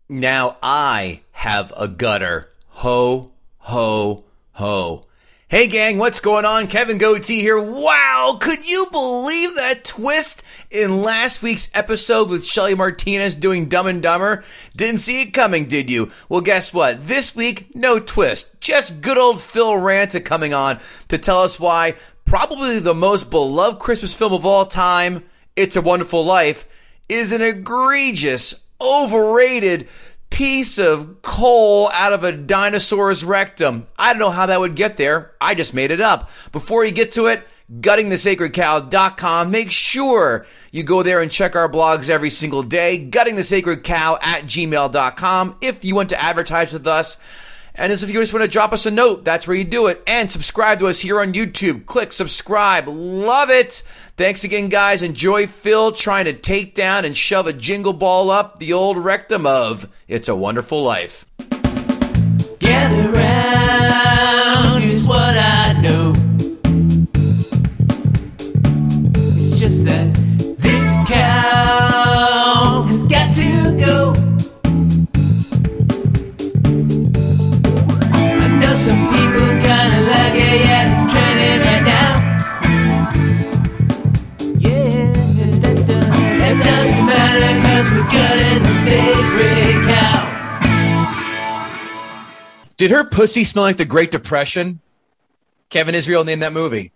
Now I have a gutter. Ho, ho, ho. Hey gang, what's going on? Kevin Goatee here. Wow, could you believe that twist in last week's episode with Shelly Martinez doing Dumb and Dumber? Didn't see it coming, did you? Well, guess what? This week, no twist. Just good old Phil Ranta coming on to tell us why probably the most beloved Christmas film of all time, It's a Wonderful Life, is an egregious, overrated piece of coal out of a dinosaur's rectum. I don't know how that would get there. I just made it up. Before you get to it, guttingthesacredcow.com. Make sure you go there and check our blogs every single day. Guttingthesacredcow@gmail.com if you want to advertise with us. And as if you just want to drop us a note, that's where you do it. And subscribe to us here on YouTube. Click subscribe. Love it. Thanks again, guys. Enjoy Phil trying to take down and shove a jingle ball up the old rectum of It's a Wonderful Life. Gather round, here's what I know. It's just that this cow has got to go. I know some people kinda like it, yeah, it's trending right now. Yeah, that doesn't matter, cause we're gutting the sacred cow. Did her pussy smell like the Great Depression? Kevin Israel named that movie.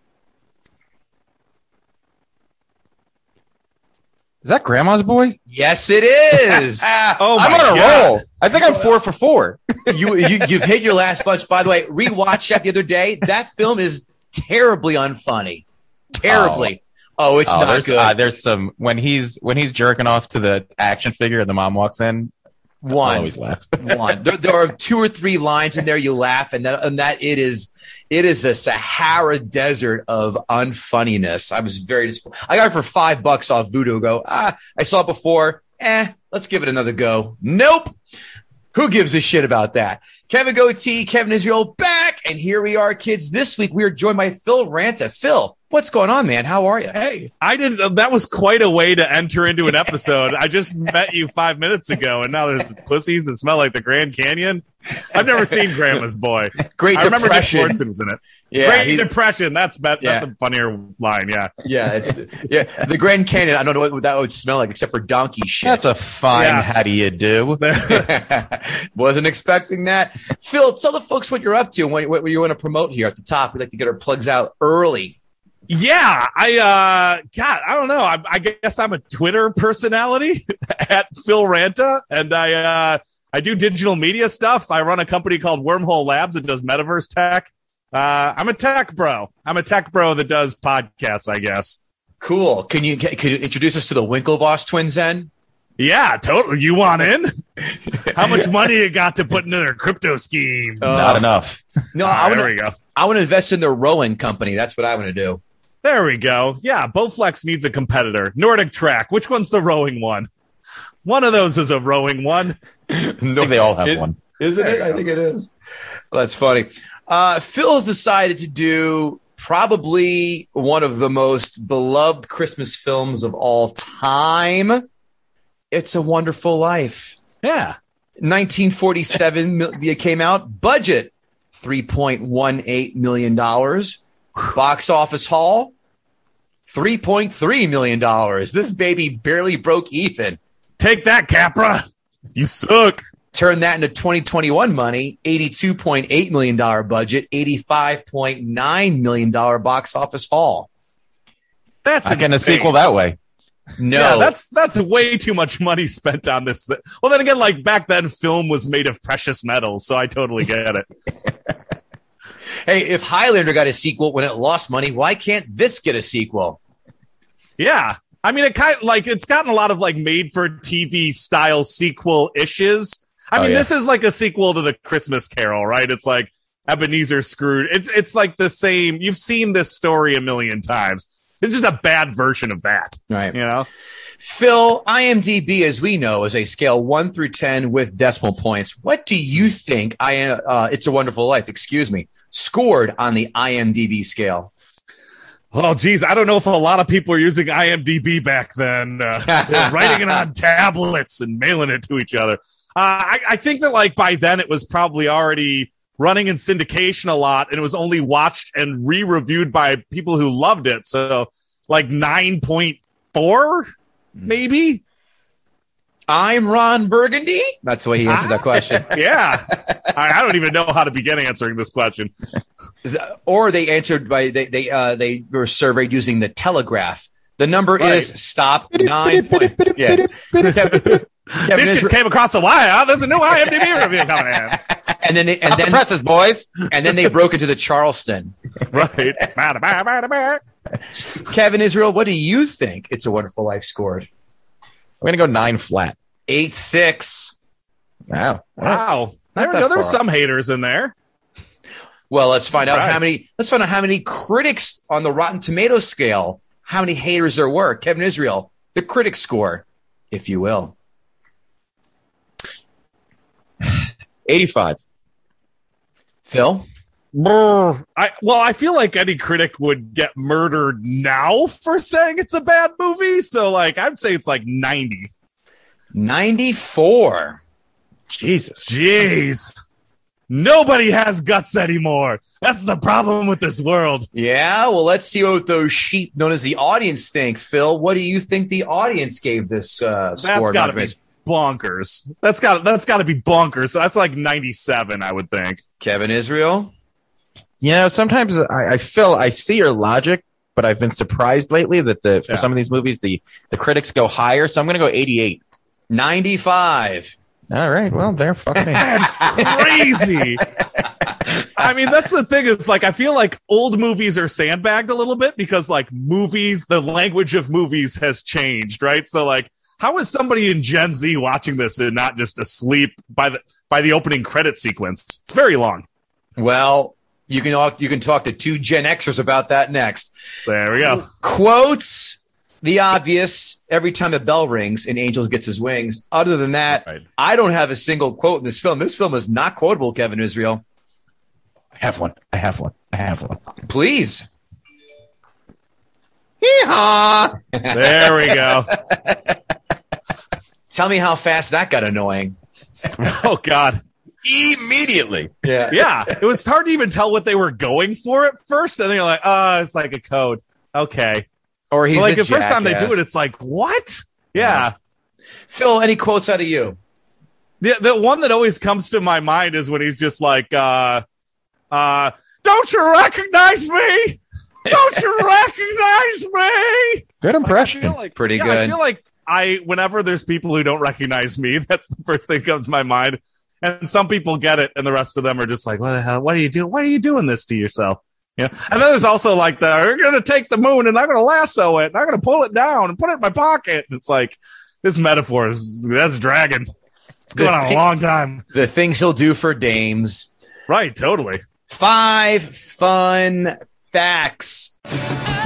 Is that Grandma's Boy? Yes, it is. Oh, I'm on a roll. I think I'm 4 for 4. You've hit your last bunch. By the way, rewatched that the other day. That film is terribly unfunny. Terribly. Oh, it's not good. There's some when he's jerking off to the action figure and the mom walks in. I always laugh. One. There are 2 or 3 lines in there you laugh, and that it is a Sahara desert of unfunniness. I was very disappointed. I got it for $5 off Vudu. I saw it before. Let's give it another go. Nope. Who gives a shit about that? Kevin Goatee, Kevin Israel back, and here we are, kids. This week we are joined by Phil Ranta. Phil, what's going on, man? How are you? Hey, that was quite a way to enter into an episode. I just met you 5 minutes ago, and now there's pussies that smell like the Grand Canyon. I've never seen Grandma's Boy. I remember Dick Swardson was in it. Yeah, Great Depression. That's a funnier line. Yeah. Yeah. The Grand Canyon. I don't know what that would smell like except for donkey shit. That's a fine. Yeah. How do you do? Wasn't expecting that. Phil, tell the folks what you're up to and what you want to promote here at the top. We like to get our plugs out early. Yeah, I don't know. I guess I'm a Twitter personality at Phil Ranta, and I do digital media stuff. I run a company called Wormhole Labs that does metaverse tech. I'm a tech bro. I'm a tech bro that does podcasts, I guess. Cool. Could you introduce us to the Winklevoss twins then? Yeah, totally. You want in? How much money you got to put into their crypto scheme? Not enough. No, there we go. I want to invest in their rowing company. That's what I want to do. There we go. Yeah, Bowflex needs a competitor. Nordic Track. Which one's the rowing one? One of those is a rowing one. I think they all have one. Isn't it? I think it is. Well, that's funny. Phil has decided to do probably one of the most beloved Christmas films of all time. It's a Wonderful Life. Yeah. 1947 it came out. Budget, $3.18 million. Box office haul, $3.3 million. This baby barely broke even. Take that, Capra. You suck. Turn that into 2021 money, $82.8 million budget, $85.9 million box office haul. That's not getting a sequel that way. No. Yeah, that's way too much money spent on this. Well, then again, like back then, film was made of precious metals, so I totally get it. Hey, if Highlander got a sequel when it lost money, why can't this get a sequel? Yeah. I mean, it's gotten a lot of like made for TV style sequel issues. I mean, This is like a sequel to the Christmas Carol, right? It's like Ebenezer Scrooge. It's like the same. You've seen this story a million times. It's just a bad version of that. Right. You know? Phil, IMDb, as we know, is a scale 1 through 10 with decimal points. What do you think It's a Wonderful Life, scored on the IMDb scale? Oh, geez. I don't know if a lot of people were using IMDb back then. Writing it on tablets and mailing it to each other. I think that like by then it was probably already running in syndication a lot, and it was only watched and re-reviewed by people who loved it. So like 9.4, maybe. I'm Ron Burgundy. That's the way he answered that question. Yeah. I don't even know how to begin answering this question. Or they answered by they were surveyed using the Telegraph. The number is stop 9 point. Yeah. Kevin This just came across the wire. Huh? There's a new IMDb review coming in. And then The presses, boys. and then they broke into the Charleston. Right. Kevin Israel, what do you think It's a Wonderful Life scored? I'm going to go 9 flat. 8.6. Wow. Wow. Not that There were far. some haters in there. Well, let's find out Surprise. how many critics on the Rotten Tomatoes scale, how many haters there were. Kevin Israel, the critic score, if you will. 85. Phil? I feel like any critic would get murdered now for saying it's a bad movie. So, like, I'd say it's like 90. 94. Jesus. Jeez. Nobody has guts anymore. That's the problem with this world. Yeah, well, let's see what those sheep known as the audience think. Phil, what do you think the audience gave this score? That's got to be bonkers. That's got to be bonkers. So that's like 97, I would think. Kevin Israel? Sometimes I feel I see your logic, but I've been surprised lately that for some of these movies, the critics go higher. So I'm going to go 88. 95. All right. Well, there. Fuck me. That's crazy. I mean, that's the thing is like, I feel like old movies are sandbagged a little bit because like movies, the language of movies has changed, right? So like, how is somebody in Gen Z watching this and not just asleep by the opening credit sequence? It's very long. Well, you can talk to two Gen Xers about that next. There we go. Quotes the obvious every time a bell rings and Angels gets his wings. Other than that, Right. I don't have a single quote in this film. This film is not quotable, Kevin Israel. I have one. Please. Yeehaw! There we go. Tell me how fast that got annoying. Oh, God. Immediately. Yeah. Yeah. It was hard to even tell what they were going for at first. And they're like, it's like a code. Okay. Or he's But like a the first time they jackass. do it, it's like, what? Yeah. Phil, any quotes out of you? The one that always comes to my mind is when he's just like, don't you recognize me? Don't you recognize me? Good I impression. feel like, Pretty I good. feel like whenever there's people who don't recognize me, that's the first thing that comes to my mind. And some people get it, and the rest of them are just like, what the hell? What are you doing? Why are you doing this to yourself? Yeah. And then there's also like we're going to take the moon and I'm going to lasso it and I'm going to pull it down and put it in my pocket. And it's like, this metaphor that's dragging. It's going on a long time. The things he'll do for dames. Right. Totally. 5 fun facts. 5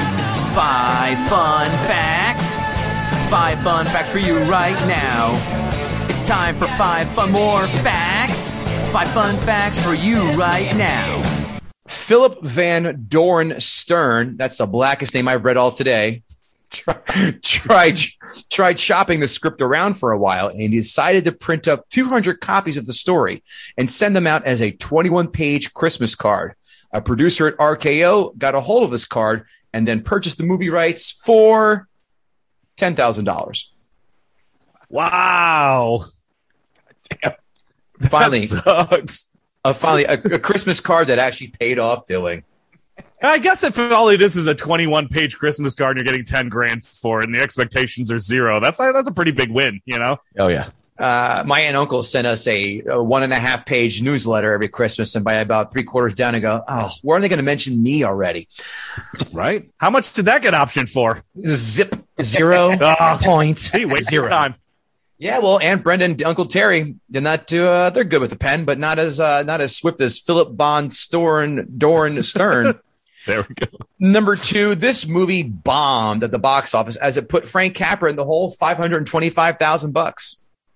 fun facts. 5 fun facts for you right now. It's time for 5 fun more facts. 5 fun facts for you right now. Philip Van Doren Stern, that's the blackest name I've read all today, tried shopping the script around for a while, and he decided to print up 200 copies of the story and send them out as a 21-page Christmas card. A producer at RKO got a hold of this card and then purchased the movie rights for $10,000. Wow. Finally, That sucks. finally, a Christmas card that actually paid off doing. I guess if all it is a 21-page Christmas card and you're getting 10 grand for it and the expectations are 0, that's a pretty big win, you know? Oh, yeah. My aunt and uncle sent us a 1.5-page newsletter every Christmas, and by about 3/4 down, I go, "Oh, where are they going to mention me already?" Right. How much did that get optioned for? Zip 0 point. See, wait 0 time. Yeah, well, Aunt Brenda and Uncle Terry did not do. They're good with the pen, but not as swift as Philip Von Doren Stern. There we go. Number 2, this movie bombed at the box office as it put Frank Capra in the hole $525,000.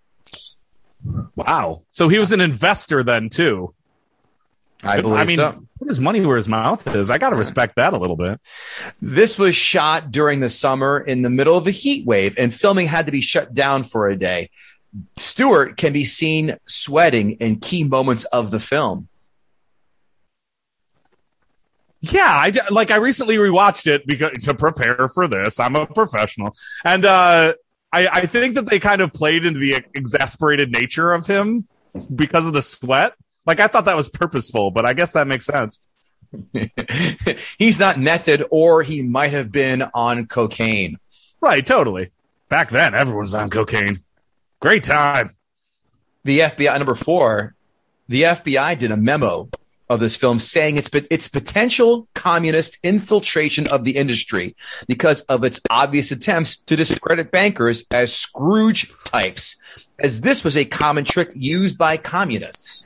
Wow. So he was an investor then, too. I believe so. Put his money where his mouth is. I got to respect that a little bit. This was shot during the summer in the middle of a heat wave, and filming had to be shut down for a day. Stewart can be seen sweating in key moments of the film. Yeah, I recently rewatched it to prepare for this. I'm a professional. And I think that they kind of played into the exasperated nature of him because of the sweat. Like, I thought that was purposeful, but I guess that makes sense. He's not method, or he might have been on cocaine. Right, totally. Back then, everyone's on cocaine. Great time. The FBI, number 4, the FBI did a memo of this film saying its potential communist infiltration of the industry because of its obvious attempts to discredit bankers as Scrooge types, as this was a common trick used by communists.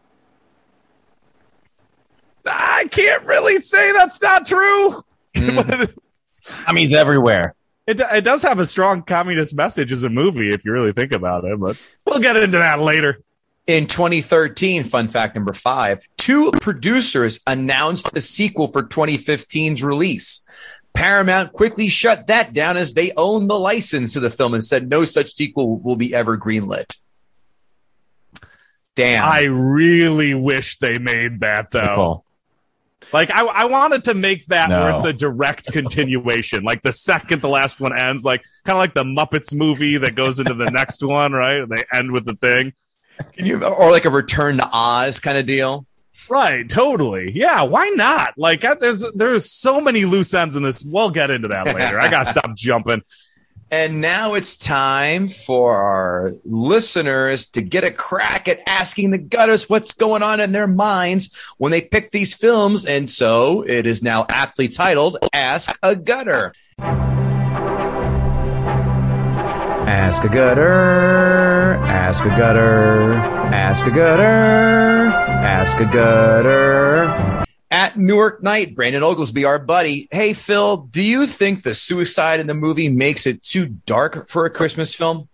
I can't really say that's not true. He's everywhere. It does have a strong communist message as a movie, if you really think about it, but we'll get into that later. In 2013, fun fact number 5, 2 producers announced a sequel for 2015's release. Paramount quickly shut that down as they own the license to the film and said no such sequel will be ever greenlit. Damn. I really wish they made that, though. Cool. Like, I wanted to make that where it's a direct continuation. Like, the second the last one ends, like kind of like the Muppets movie that goes into the next one, right? They end with the thing. Or like a Return to Oz kind of deal. Right, totally. Yeah, why not? Like, there's so many loose ends in this. We'll get into that later. I gotta stop jumping. And now it's time for our listeners to get a crack at asking the gutters what's going on in their minds when they pick these films. And so it is now aptly titled Ask a Gutter. Ask a gutter, ask a gutter, ask a gutter, ask a gutter. At Newark Knight, Brandon Oglesby, our buddy. Hey, Phil, do you think the suicide in the movie makes it too dark for a Christmas film?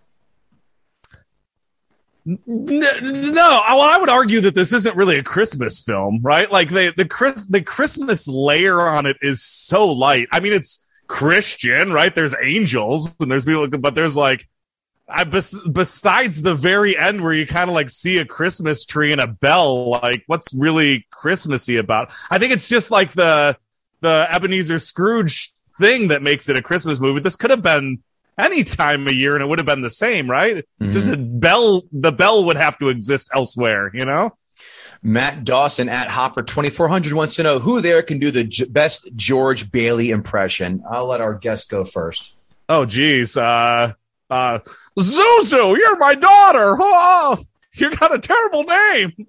No, well, I would argue that this isn't really a Christmas film, right? Like, the Christmas layer on it is so light. I mean, it's Christian, right? There's angels and there's people, but there's like, besides the very end where you kind of like see a Christmas tree and a bell, like, what's really Christmassy about? I think it's just like the Ebenezer Scrooge thing that makes it a Christmas movie. This could have been any time of year and it would have been the same, right? Mm-hmm. Just the bell would have to exist elsewhere, you know? Matt Dawson at Hopper 2400 wants to know who there can do the best George Bailey impression. I'll let our guest go first. Oh, geez. Zuzu, you're my daughter. Oh, you got a terrible name.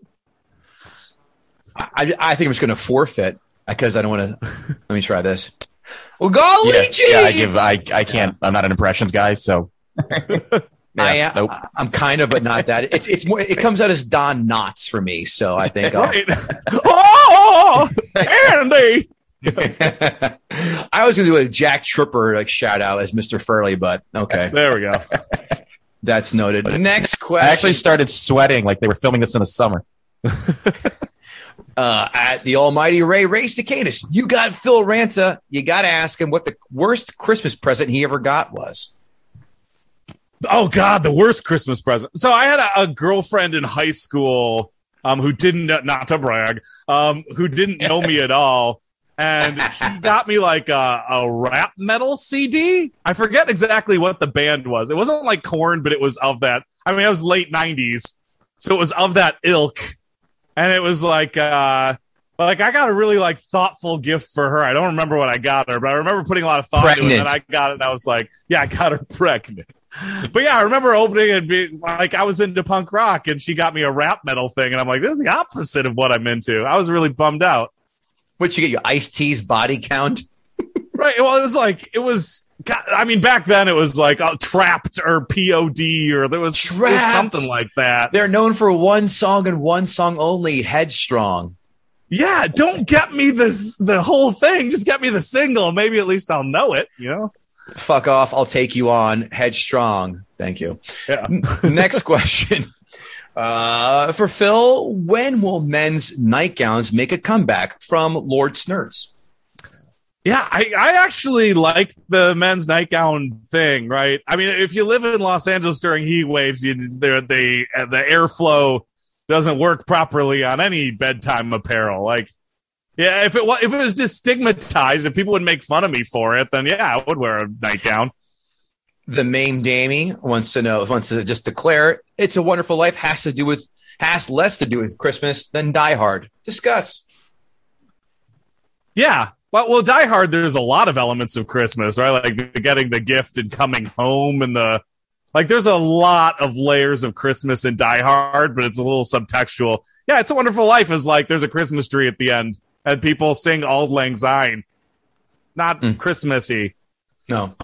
I think I'm just going to forfeit because I don't want to. Let me try this. Well, golly, I can't. I'm not an impressions guy, so. Nope. I'm kind of, but not that. It's more. It comes out as Don Knotts for me, so I think. Right. Oh, Andy! I was going to do a Jack Tripper like shout out as Mr. Furley, but okay. There we go. That's noted. Next question. I actually started sweating like they were filming this in the summer. At the almighty Ray Cicadas, you got Phil Ranta. You got to ask him what the worst Christmas present he ever got was. Oh, God, the worst Christmas present. So I had a girlfriend in high school who didn't, not to brag, who didn't know me at all. And she got me like a rap metal CD. I forget exactly what the band was. It wasn't like Korn, but it was of that. I mean, it was late 90s. So it was of that ilk. And it was like I got a really like thoughtful gift for her. I don't remember what I got her, but I remember putting a lot of thought into it. And I got it and I was like, yeah, I got her pregnant. But yeah, I remember opening and being like, I was into punk rock and she got me a rap metal thing. And I'm like, this is the opposite of what I'm into. I was really bummed out. What'd you get? Your Ice-T's Body Count? Right. Well, it was, I mean, back then it was like Trapped or POD or there was something like that. They're known for one song and one song only, Headstrong. Yeah. Don't get me the whole thing. Just get me the single. Maybe at least I'll know it, you know? Fuck off. I'll take you on. Headstrong. Thank you. Yeah. Next question. For Phil, when will men's nightgowns make a comeback? From Lord Snurts. Yeah, I actually like the men's nightgown thing, right? I mean, if you live in Los Angeles during heat waves, the airflow doesn't work properly on any bedtime apparel. Like, yeah, if it was destigmatized, if people would make fun of me for it, then yeah, I would wear a nightgown. The Mame Damie wants to just declare It's a Wonderful Life has less to do with Christmas than Die Hard. Discuss. Yeah. Well, Die Hard, there's a lot of elements of Christmas, right? Like getting the gift and coming home and there's a lot of layers of Christmas in Die Hard, but it's a little subtextual. Yeah, It's a Wonderful Life is like there's a Christmas tree at the end and people sing Auld Lang Syne. Not Christmassy. No.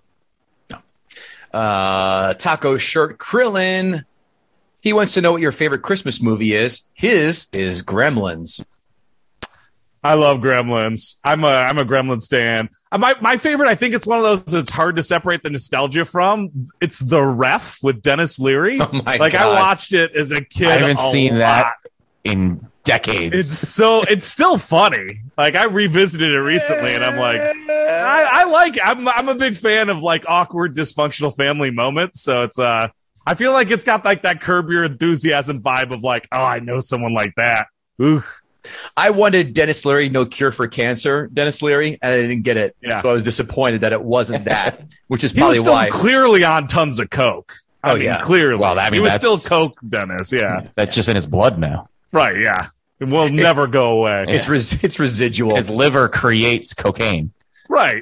Taco Shirt Krillin. He wants to know what your favorite Christmas movie is. His is Gremlins. I love Gremlins. I'm a Gremlins stan. My favorite, I think it's one of those that's hard to separate the nostalgia from. It's The Ref with Dennis Leary. Oh my God. I watched it as a kid. I haven't seen that in decades. It's still funny. Like I revisited it recently and I'm like, I'm a big fan of like awkward dysfunctional family moments. So it's I feel like it's got like that Curb Your Enthusiasm vibe of like, oh, I know someone like that. Ooh. I wanted Dennis Leary, No Cure for Cancer, Dennis Leary, and I didn't get it. Yeah. So I was disappointed that it wasn't that, which is He probably was still why. clearly on tons of coke. I mean, yeah. Clearly. Well, he was still coke, Dennis. Yeah. That's just in his blood now. Right. Yeah. It will never go away. It's residual. His liver creates cocaine. Right.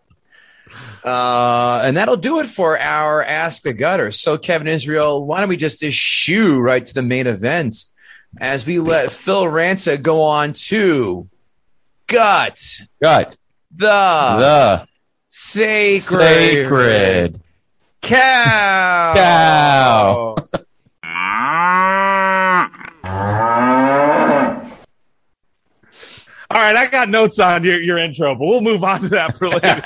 And that'll do it for our Ask the Gutter. So, Kevin Israel, why don't we just eschew right to the main event as we let Phil Ranza go on to Gut the Sacred Cow. All right, I got notes on your intro, but we'll move on to that for later.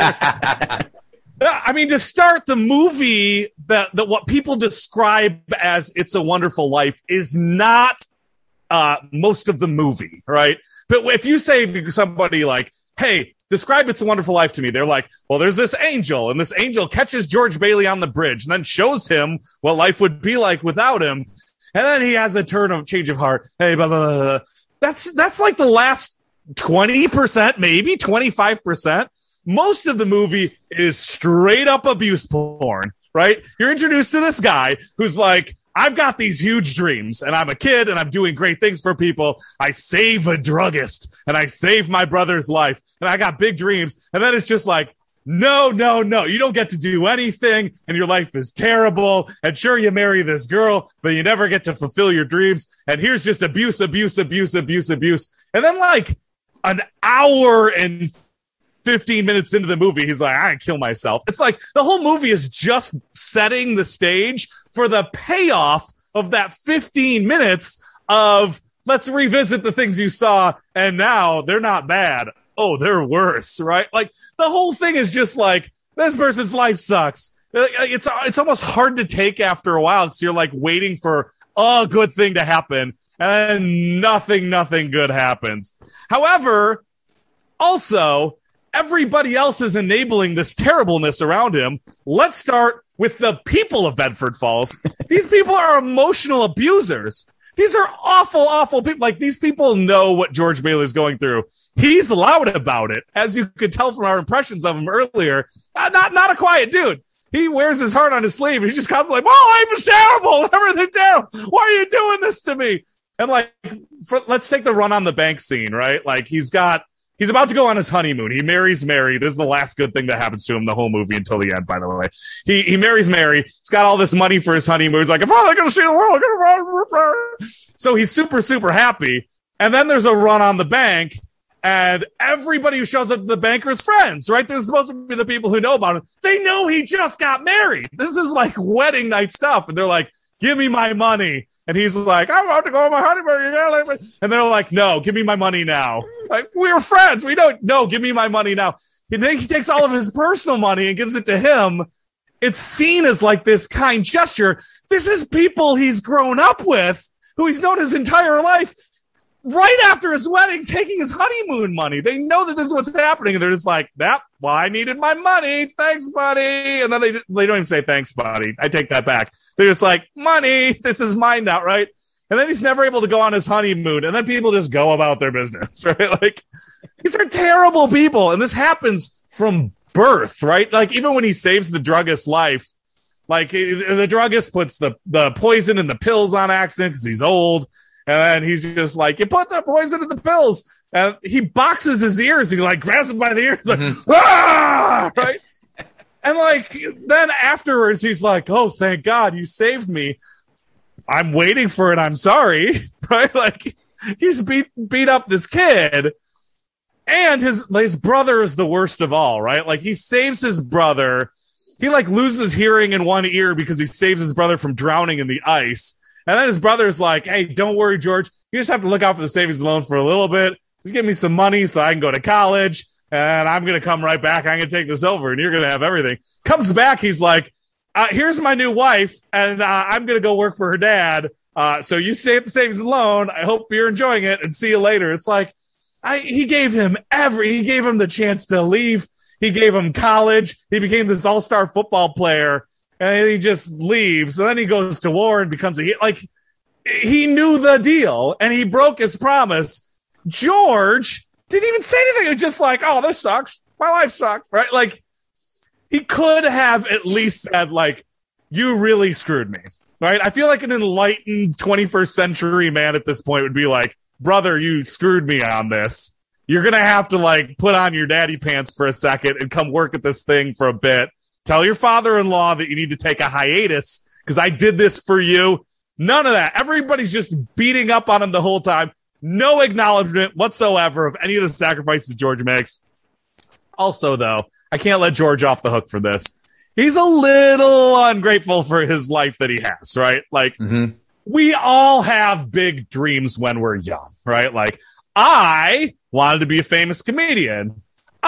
I mean, to start, the movie that what people describe as It's a Wonderful Life is not most of the movie, right? But if you say to somebody like, hey, describe It's a Wonderful Life to me, they're like, well, there's this angel, and this angel catches George Bailey on the bridge and then shows him what life would be like without him. And then he has a change of heart. Hey, blah, blah, blah, blah. That's like the last 20%, maybe 25%. Most of the movie is straight up abuse porn, right? You're introduced to this guy who's like, I've got these huge dreams and I'm a kid and I'm doing great things for people. I save a druggist and I save my brother's life and I got big dreams. And then it's just like, no, you don't get to do anything and your life is terrible. And sure, you marry this girl, but you never get to fulfill your dreams. And here's just abuse. And then like an hour and 15 minutes into the movie, he's like, I kill myself. It's like the whole movie is just setting the stage for the payoff of that 15 minutes of let's revisit the things you saw. And now they're not bad. Oh, they're worse, right? Like the whole thing is just like, this person's life sucks. It's almost hard to take after a while because you're like waiting for a good thing to happen and nothing good happens. However, also, everybody else is enabling this terribleness around him. Let's start with the people of Bedford Falls. These people are emotional abusers. These are awful people. Like, these people know what George Bailey is going through. He's loud about it, as you could tell from our impressions of him earlier. Not a quiet dude. He wears his heart on his sleeve. He's just constantly like, "Oh, life is terrible. Everything's terrible. Why are you doing this to me?" And like, let's take the run on the bank scene, right? Like, he's about to go on his honeymoon. He marries Mary. This is the last good thing that happens to him the whole movie until the end, by the way. He marries Mary. He's got all this money for his honeymoon. He's like, if I'm not going to see the world, so he's super, super happy. And then there's a run on the bank, and everybody who shows up to the bank are his friends, right? They're supposed to be the people who know about him. They know he just got married. This is like wedding night stuff. And they're like, give me my money. And he's like, I'm about to go on my honeymoon. And they're like, no, give me my money now. Like, we're friends. We don't. No, give me my money now. And then he takes all of his personal money and gives it to him. It's seen as like this kind gesture. This is people he's grown up with, who he's known his entire life. right after his wedding, taking his honeymoon money. They know that this is what's happening, and they're just like, "Yep, well, I needed my money. Thanks, buddy." And then they don't even say thanks, buddy. I take that back. They're just like, "Money, this is mine now," right? And then he's never able to go on his honeymoon, and then people just go about their business, right? Like, these are terrible people, and this happens from birth, right? Like, even when he saves the druggist's life, like, the druggist puts the poison in the pills on accident because he's old. And then he's just like, "You put the poison in the pills." And he boxes his ears. He like grabs him by the ears, like, "Ah!" Right? And like, then afterwards, he's like, "Oh, thank God you saved me. I'm waiting for it. I'm sorry." Right? Like, he's beat up this kid. And his brother is the worst of all, right? Like, he saves his brother. He like loses hearing in one ear because he saves his brother from drowning in the ice. And then his brother's like, "Hey, don't worry, George. You just have to look out for the savings loan for a little bit. Just give me some money so I can go to college. And I'm going to come right back. I'm going to take this over, and you're going to have everything." Comes back. He's like, "Here's my new wife, and I'm going to go work for her dad. So you stay at the savings loan. I hope you're enjoying it, and see you later." It's like, he gave him the chance to leave. He gave him college. He became this all-star football player. And he just leaves. And then he goes to war and becomes he knew the deal, and he broke his promise. George didn't even say anything. It was just like, "Oh, this sucks. My life sucks." Right? Like, he could have at least said, like, "You really screwed me." Right? I feel like an enlightened 21st century man at this point would be like, "Brother, you screwed me on this. You're going to have to like put on your daddy pants for a second and come work at this thing for a bit. Tell your father-in-law that you need to take a hiatus because I did this for you." None of that. Everybody's just beating up on him the whole time. No acknowledgement whatsoever of any of the sacrifices George makes. Also, though, I can't let George off the hook for this. He's a little ungrateful for his life that he has, right? Like, we all have big dreams when we're young, right? Like, I wanted to be a famous comedian.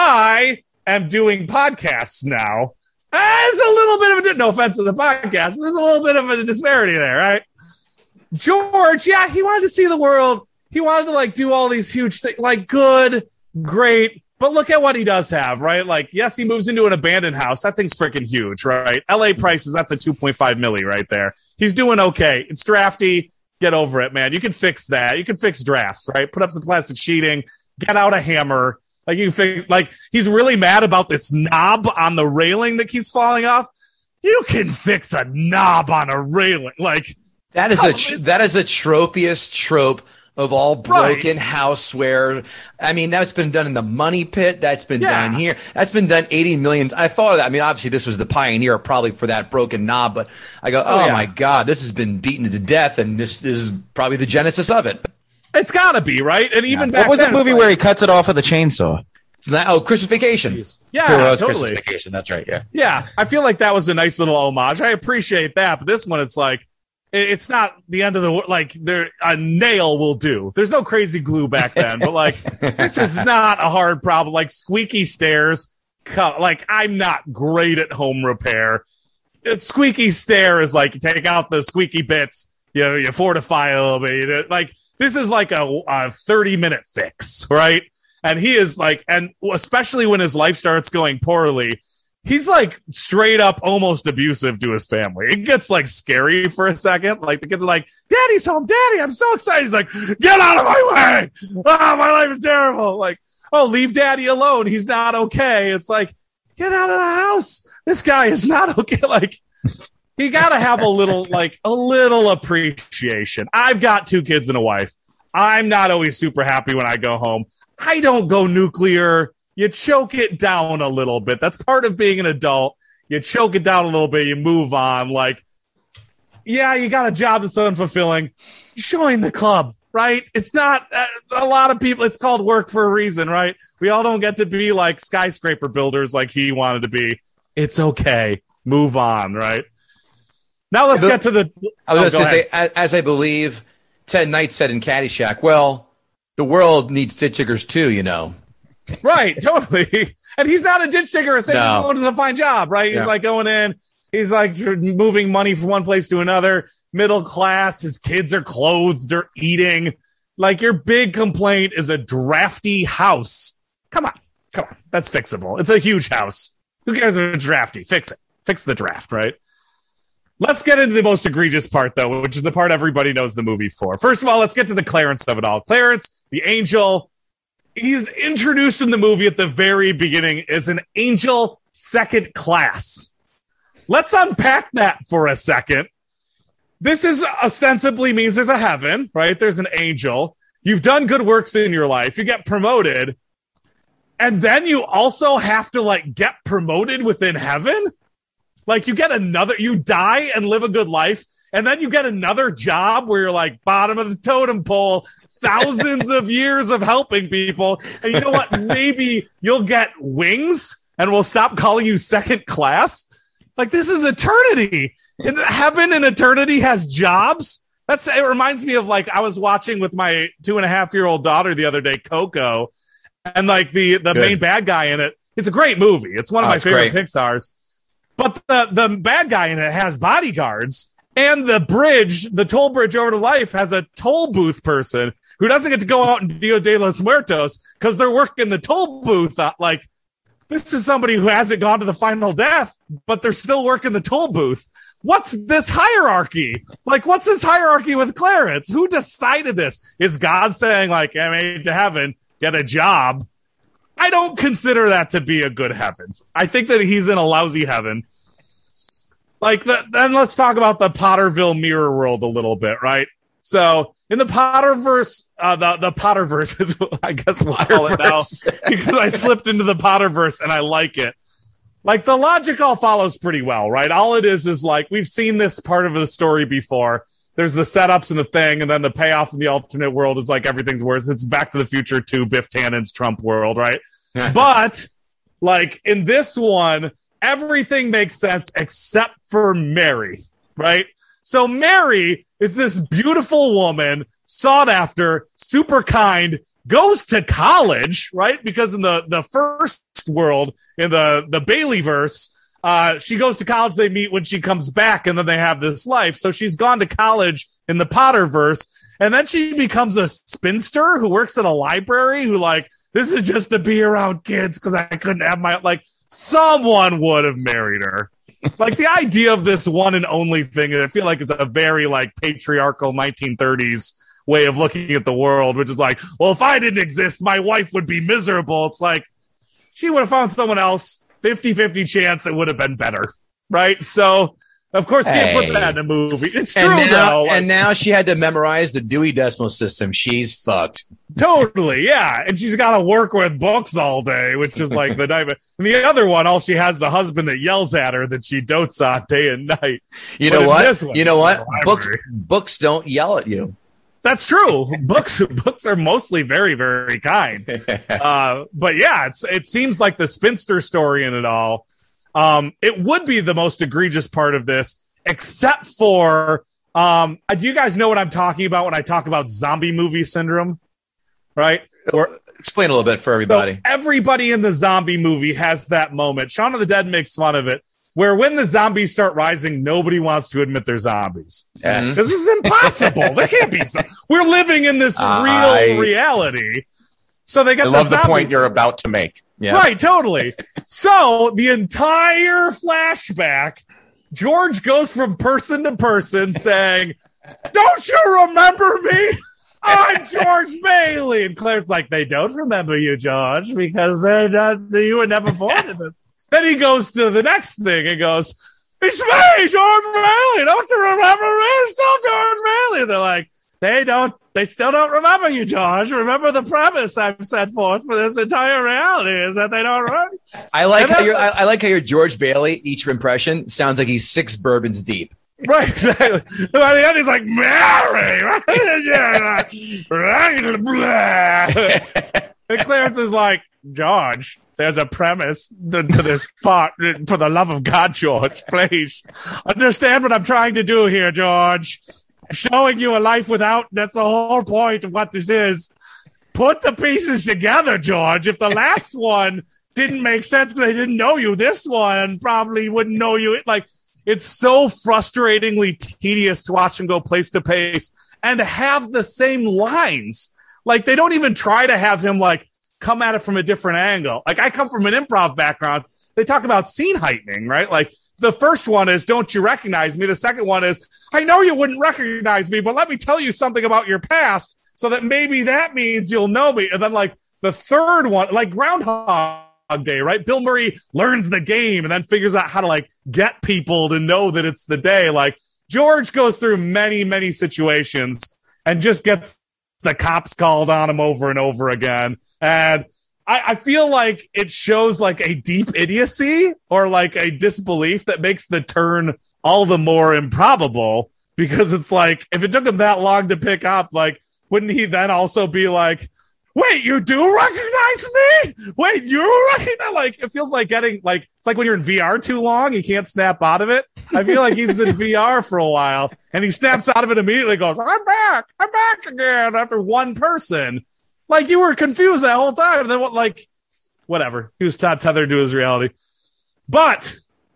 I am doing podcasts now. There's a little bit of no offense to the podcast, but there's a little bit of a disparity there, right? George, yeah, he wanted to see the world. He wanted to like do all these huge things, like good, great. But look at what he does have, right? Like, yes, he moves into an abandoned house. That thing's freaking huge, right? LA prices, that's a 2.5 milli right there. He's doing okay. It's drafty. Get over it, man. You can fix that. You can fix drafts, right? Put up some plastic sheeting. Get out a hammer. Like, you fix, like, he's really mad about this knob on the railing that keeps falling off. You can fix a knob on a railing. Like, that is a tropiest trope of all broken houseware. I mean, that's been done in the Money Pit. That's been done here. That's been done 80 million. I thought of that. I mean, obviously this was the pioneer probably for that broken knob, but I go, oh my God, this has been beaten to death. And this is probably the genesis of it. It's gotta be, right? And even back what was then, the movie where he cuts it off with a chainsaw? Christmas Vacation. Yeah, totally. Christmas Vacation. That's right. Yeah. Yeah. I feel like that was a nice little homage. I appreciate that. But this one, it's like, it's not the end of the world. Like, a nail will do. There's no crazy glue back then, but like, this is not a hard problem. Like, squeaky stairs. Like, I'm not great at home repair. A squeaky stair is like, you take out the squeaky bits, you fortify a little bit. Like, this is like a 30-minute fix, right? And he is like, and especially when his life starts going poorly, he's like straight up almost abusive to his family. It gets like scary for a second. Like, the kids are like, "Daddy's home. Daddy, I'm so excited." He's like, "Get out of my way. Oh, my life is terrible." Like, "Oh, leave Daddy alone. He's not okay." It's like, get out of the house. This guy is not okay. Like, you got to have a little appreciation. I've got 2 kids and a wife. I'm not always super happy when I go home. I don't go nuclear. You choke it down a little bit. That's part of being an adult. You choke it down a little bit. You move on. Like, yeah, you got a job that's unfulfilling. Join the club, right? It's not a lot of people. It's called work for a reason, right? We all don't get to be like skyscraper builders like he wanted to be. It's okay. Move on, right? Now let's get to the. I was going to say, as I believe Ted Knight said in Caddyshack, well, the world needs ditch diggers too, Right, totally. And he's not a ditch digger. He's going to find a job, right? He's like going in. He's like moving money from one place to another. Middle class. His kids are clothed. They're eating. Like, your big complaint is a drafty house. Come on. That's fixable. It's a huge house. Who cares if it's drafty? Fix it. Fix the draft, right? Let's get into the most egregious part, though, which is the part everybody knows the movie for. First of all, let's get to the Clarence of it all. Clarence, the angel, he's introduced in the movie at the very beginning as an angel second class. Let's unpack that for a second. This is ostensibly means there's a heaven, right? There's an angel. You've done good works in your life. You get promoted. And then you also have to, like, get promoted within heaven? Like, you die and live a good life, and then you get another job where you're like bottom of the totem pole, thousands of years of helping people. And you know what? Maybe you'll get wings and we'll stop calling you second class. Like, this is eternity. And heaven and eternity has jobs. It reminds me of, like, I was watching with my 2.5-year-old daughter the other day, Coco, and, like, the main bad guy in it. It's a great movie. It's one of my favorite Pixar's. But the bad guy in it has bodyguards, and the toll bridge over to life has a toll booth person who doesn't get to go out in Dia de los Muertos because they're working the toll booth. Like, this is somebody who hasn't gone to the final death, but they're still working the toll booth. What's this hierarchy? Like, what's this hierarchy with Clarence? Who decided this? Is God saying, like, I made to heaven, get a job? I don't consider that to be a good heaven. I think that he's in a lousy heaven. Like, then let's talk about the Potterville mirror world a little bit, right? So in the Potterverse, the Potterverse is, I guess we'll call it now, because I slipped into the Potterverse and I like it. Like, the logic all follows pretty well, right? All it is like, we've seen this part of the story before. There's the setups and the thing, and then the payoff in the alternate world is like everything's worse. It's Back to the Future 2, Biff Tannen's Trump world, right? But, like, in this one, everything makes sense except for Mary, right? So Mary is this beautiful woman, sought after, super kind, goes to college, right? Because in the first world, in the Baileyverse, she goes to college, they meet when she comes back, and then they have this life. So she's gone to college in the Potterverse, and then she becomes a spinster who works at a library who, like, this is just to be around kids because I couldn't have like, someone would have married her. Like, the idea of this one and only thing, I feel like it's a very, like, patriarchal 1930s way of looking at the world, which is like, well, if I didn't exist, my wife would be miserable. It's like, she would have found someone else, 50-50 chance it would have been better, right? So, of course, you can't put that in a movie. It's true, though. And now she had to memorize the Dewey Decimal System. She's fucked. Totally, yeah. And she's got to work with books all day, which is like the nightmare. And the other one, all she has is a husband that yells at her that she dotes on day and night. You know what? Books don't yell at you. That's true. Books are mostly very, very kind. But yeah, it seems like the spinster story in it all. It would be the most egregious part of this, except for, do you guys know what I'm talking about when I talk about zombie movie syndrome? Right? Explain a little bit for everybody. So everybody in the zombie movie has that moment. Shaun of the Dead makes fun of it, where when the zombies start rising, nobody wants to admit they're zombies. Yes. This is impossible. There can't be. We're living in this real reality. So they get the zombies. I love the point you're about to make. Yeah. Right, totally. So the entire flashback, George goes from person to person saying, "Don't you remember me? I'm George Bailey." And Claire's like, "They don't remember you, George, because you were never born in this." Then he goes to the next thing and goes, "It's me, George Bailey. Don't you remember me? It's still George Bailey." They're like, they still don't remember you, George. Remember the premise I've set forth for this entire reality is that they don't remember. I like how your George Bailey, each impression, sounds like he's 6 bourbons deep. Right, exactly. By the end, he's like, "Mary!" And Clarence is like, "George, there's a premise to this part. For the love of God, George, please understand what I'm trying to do here, George. Showing you a life without, that's the whole point of what this is. Put the pieces together, George. If the last one didn't make sense because they didn't know you, this one probably wouldn't know you." Like, it's so frustratingly tedious to watch him go place to place. and have the same lines. Like, they don't even try to have him like come at it from a different angle. Like, I come from an improv background. They talk about scene heightening, right? Like, the first one is, don't you recognize me? The second one is, I know you wouldn't recognize me, but let me tell you something about your past so that maybe that means you'll know me. And then like the third one, like Groundhog Day, right? Bill Murray learns the game and then figures out how to like get people to know that it's the day. Like, George goes through many, many situations and just gets the cops called on him over and over again. And I feel like it shows like a deep idiocy or like a disbelief that makes the turn all the more improbable, because it's like, if it took him that long to pick up, like, wouldn't he then also be like, wait, you do recognize me? Wait, you recognize? Like, it feels like getting like, it's like when you're in VR too long, you can't snap out of it. I feel like he's in VR for a while and he snaps out of it immediately, goes, I'm back again after one person. Like, you were confused that whole time. And then what, like, whatever. He was tethered to his reality. But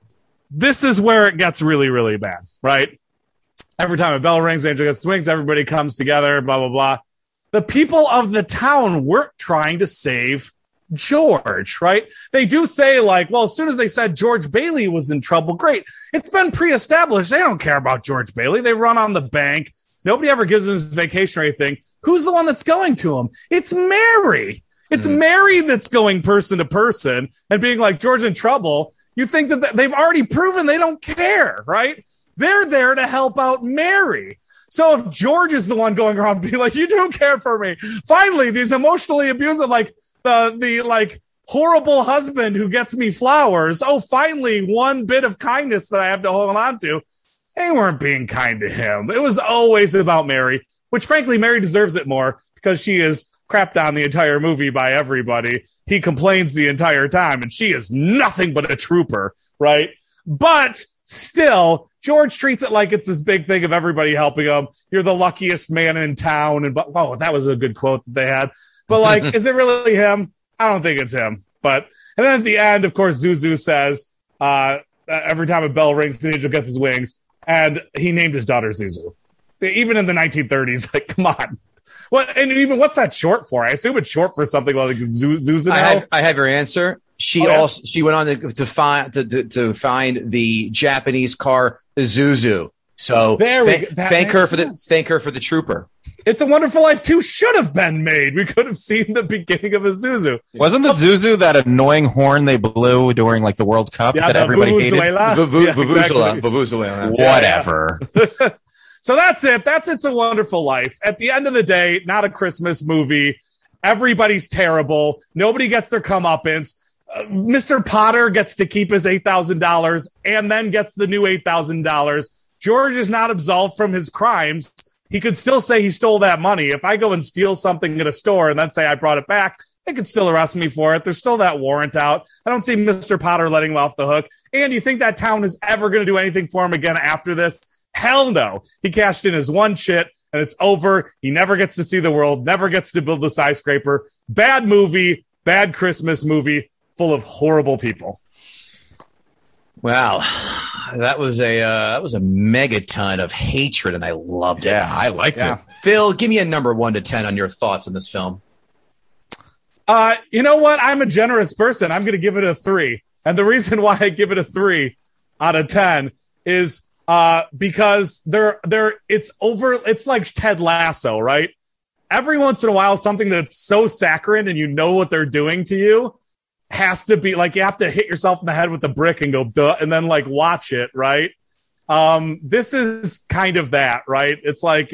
this is where it gets really, really bad, right? Every time a bell rings, Angel gets wings, everybody comes together, blah, blah, blah. The people of the town weren't trying to save George, right? They do say, like, well, as soon as they said George Bailey was in trouble, great. It's been pre-established. They don't care about George Bailey. They run on the bank. Nobody ever gives him his vacation or anything. Who's the one that's going to him? It's Mary. It's Mary that's going person to person and being like, George in trouble. You think that they've already proven they don't care, right? They're there to help out Mary. So if George is the one going around being like, you don't care for me. Finally, these emotionally abusive, like the like horrible husband who gets me flowers. Oh, finally, one bit of kindness that I have to hold on to. They weren't being kind to him. It was always about Mary, which frankly, Mary deserves it more because she is crapped on the entire movie by everybody. He complains the entire time and she is nothing but a trooper, right? But still, George treats it like it's this big thing of everybody helping him. You're the luckiest man in town. And oh, that was a good quote that they had. But like, is it really him? I don't think it's him. But, and then at the end, of course, Zuzu says, every time a bell rings, the angel gets his wings. And he named his daughter Zuzu. Even in the 1930s, like, come on. What? And even what's that short for? I assume it's short for something like Zuzu. I have your answer. She went on to find the Japanese car Zuzu. So thank her for the trooper. It's a Wonderful Life 2 should have been made. We could have seen the beginning of a Zuzu. Wasn't the Zuzu that annoying horn they blew during like the World Cup that everybody hated? Vuvuzela. Whatever. So that's it. That's It's a Wonderful Life. At the end of the day, not a Christmas movie. Everybody's terrible. Nobody gets their comeuppance. Mr. Potter gets to keep his $8,000 and then gets the new $8,000. George is not absolved from his crimes. He could still say he stole that money. If I go and steal something at a store and then say I brought it back, they could still arrest me for it. There's still that warrant out. I don't see Mr. Potter letting him off the hook. And you think that town is ever going to do anything for him again after this? Hell no. He cashed in his one shit and it's over. He never gets to see the world, never gets to build the skyscraper. Bad movie, bad Christmas movie, full of horrible people. Wow. That was a megaton of hatred, and I loved it. Yeah, I liked it. Phil, give me a number 1 to 10 on your thoughts on this film. You know what? I'm a generous person. I'm going to give it a 3. And the reason why I give it a 3 out of 10 is because it's like Ted Lasso, right? Every once in a while, something that's so saccharine and you know what they're doing to you has to be like, you have to hit yourself in the head with the brick and go, duh, and then like watch it, right? This is kind of that, right? It's like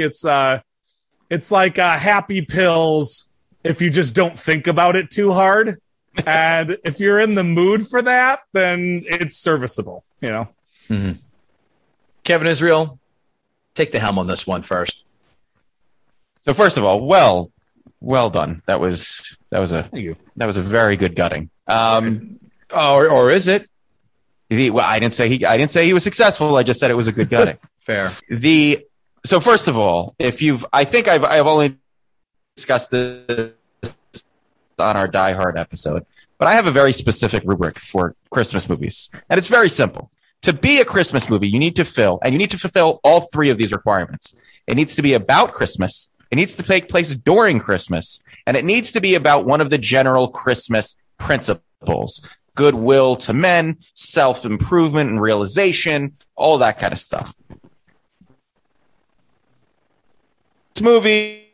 happy pills if you just don't think about it too hard. And if you're in the mood for that, then it's serviceable, you know? Mm-hmm. Kevin Israel, take the helm on this one first. So first of all, well done. That was a very good gutting. Or is it? I didn't say he was successful. I just said it was a good gutting. Fair. So first of all, I think I've only discussed this on our Die Hard episode, but I have a very specific rubric for Christmas movies, and it's very simple. To be a Christmas movie, you need to fulfill all 3 of these requirements. It needs to be about Christmas. It needs to take place during Christmas. And it needs to be about one of the general Christmas principles. Goodwill to men, self-improvement and realization, all that kind of stuff. This movie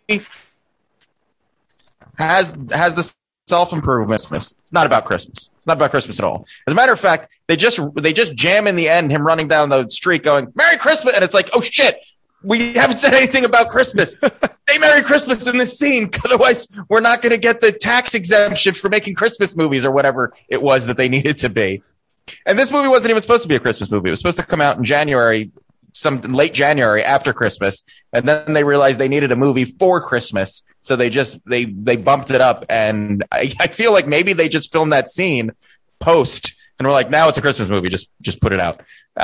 has the self-improvement. It's not about Christmas. It's not about Christmas at all. As a matter of fact, they just jam in the end him running down the street going, "Merry Christmas," and it's like, oh shit, we haven't said anything about Christmas. They Merry Christmas in this scene, otherwise we're not going to get the tax exemption for making Christmas movies or whatever it was that they needed to be. And this movie wasn't even supposed to be a Christmas movie. It was supposed to come out in January, some late January after Christmas, and then they realized they needed a movie for Christmas, so they bumped it up. And I feel like maybe they just filmed that scene post and we're like, now it's a Christmas movie, just put it out.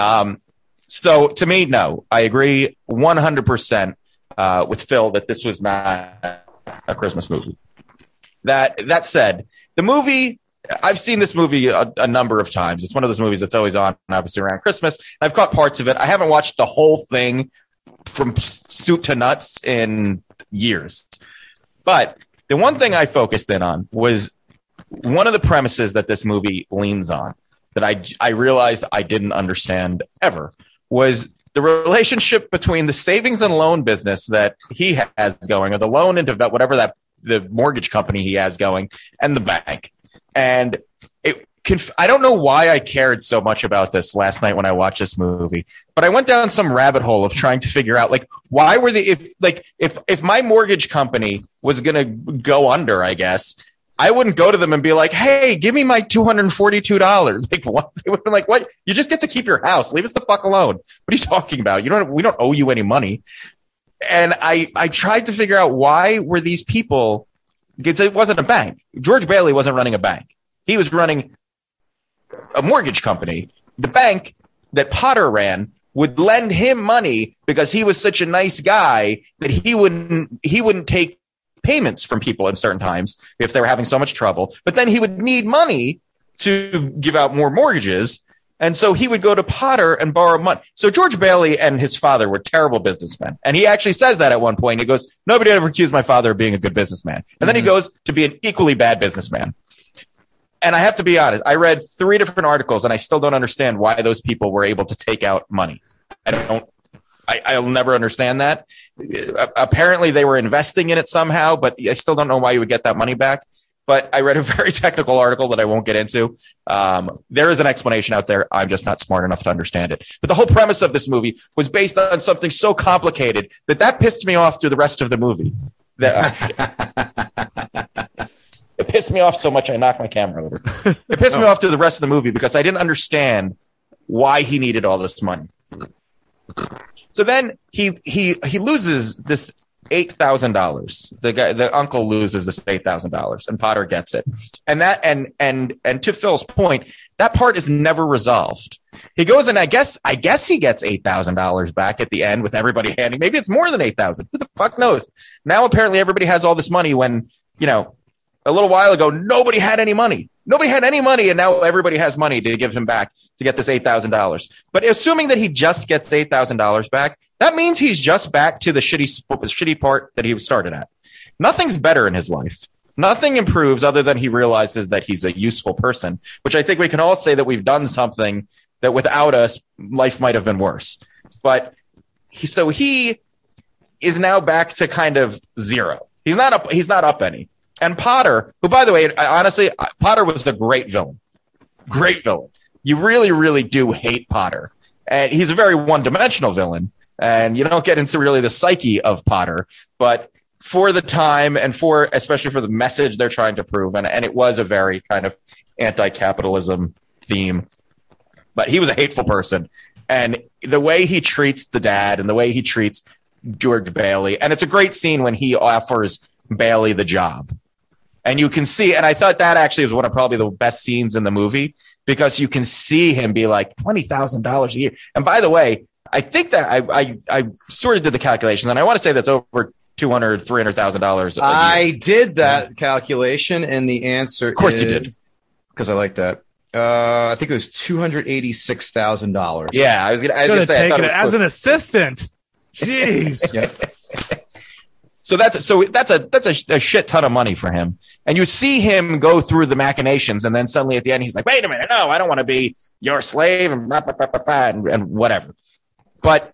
So to me, no, I agree 100% with Phil that this was not a Christmas movie. That said, the movie, I've seen this movie a number of times. It's one of those movies that's always on, obviously, around Christmas. I've caught parts of it. I haven't watched the whole thing from soup to nuts in years. But the one thing I focused in on was one of the premises that this movie leans on that I realized I didn't understand ever was the relationship between the savings and loan business that he has going, or the loan into whatever the mortgage company he has going, and the bank. And I don't know why I cared so much about this last night when I watched this movie, but I went down some rabbit hole of trying to figure out, like, why were if my mortgage company was going to go under, I guess, I wouldn't go to them and be like, "Hey, give me my $242." Like, what? They would have been like, "What? You just get to keep your house. Leave us the fuck alone. What are you talking about? We don't owe you any money." And I tried to figure out, why were these people, because it wasn't a bank. George Bailey wasn't running a bank. He was running a mortgage company. The bank that Potter ran would lend him money because he was such a nice guy that he wouldn't take payments from people at certain times if they were having so much trouble. But then he would need money to give out more mortgages. And so he would go to Potter and borrow money. So George Bailey and his father were terrible businessmen. And he actually says that at one point. He goes, "Nobody ever accused my father of being a good businessman." And then he goes to be an equally bad businessman. And I have to be honest, I read 3 different articles and I still don't understand why those people were able to take out money. I'll never understand that. Apparently they were investing in it somehow, but I still don't know why you would get that money back. But I read a very technical article that I won't get into. There is an explanation out there. I'm just not smart enough to understand it. But the whole premise of this movie was based on something so complicated that pissed me off through the rest of the movie. It pissed me off so much I knocked my camera over. It pissed me off through the rest of the movie because I didn't understand why he needed all this money. So then he loses this $8,000. The uncle loses this $8,000, and Potter gets it. And that and to Phil's point, that part is never resolved. He goes and I guess he gets $8,000 back at the end with everybody handing. Maybe it's more than $8,000. Who the fuck knows? Now apparently everybody has all this money when, a little while ago nobody had any money. Nobody had any money, and now everybody has money to give him back to get this $8,000. But assuming that he just gets $8,000 back, that means he's just back to the shitty part that he started at. Nothing's better in his life. Nothing improves other than he realizes that he's a useful person, which I think we can all say that we've done something that without us, life might have been worse. But he is now back to kind of zero. He's not up any. And Potter, who, by the way, honestly, Potter was a great villain. Great villain. You really, really do hate Potter. And he's a very one-dimensional villain. And you don't get into really the psyche of Potter. But for the time and especially for the message they're trying to prove, and it was a very kind of anti-capitalism theme. But he was a hateful person. And the way he treats the dad and the way he treats George Bailey, and it's a great scene when he offers Bailey the job. And you can see, and I thought that actually was one of probably the best scenes in the movie, because you can see him be like $20,000 a year. And by the way, I think that I sort of did the calculations, and I want to say that's over $200,000, $300,000. I did that calculation, and the answer, of course, you did, because I like that. I think it was $286,000. Yeah, I was gonna take it as an assistant. Jeez. Yeah. So that's a shit ton of money for him. And you see him go through the machinations, and then suddenly at the end he's like, wait a minute, no, I don't want to be your slave and blah, blah, blah, blah, blah, and whatever. But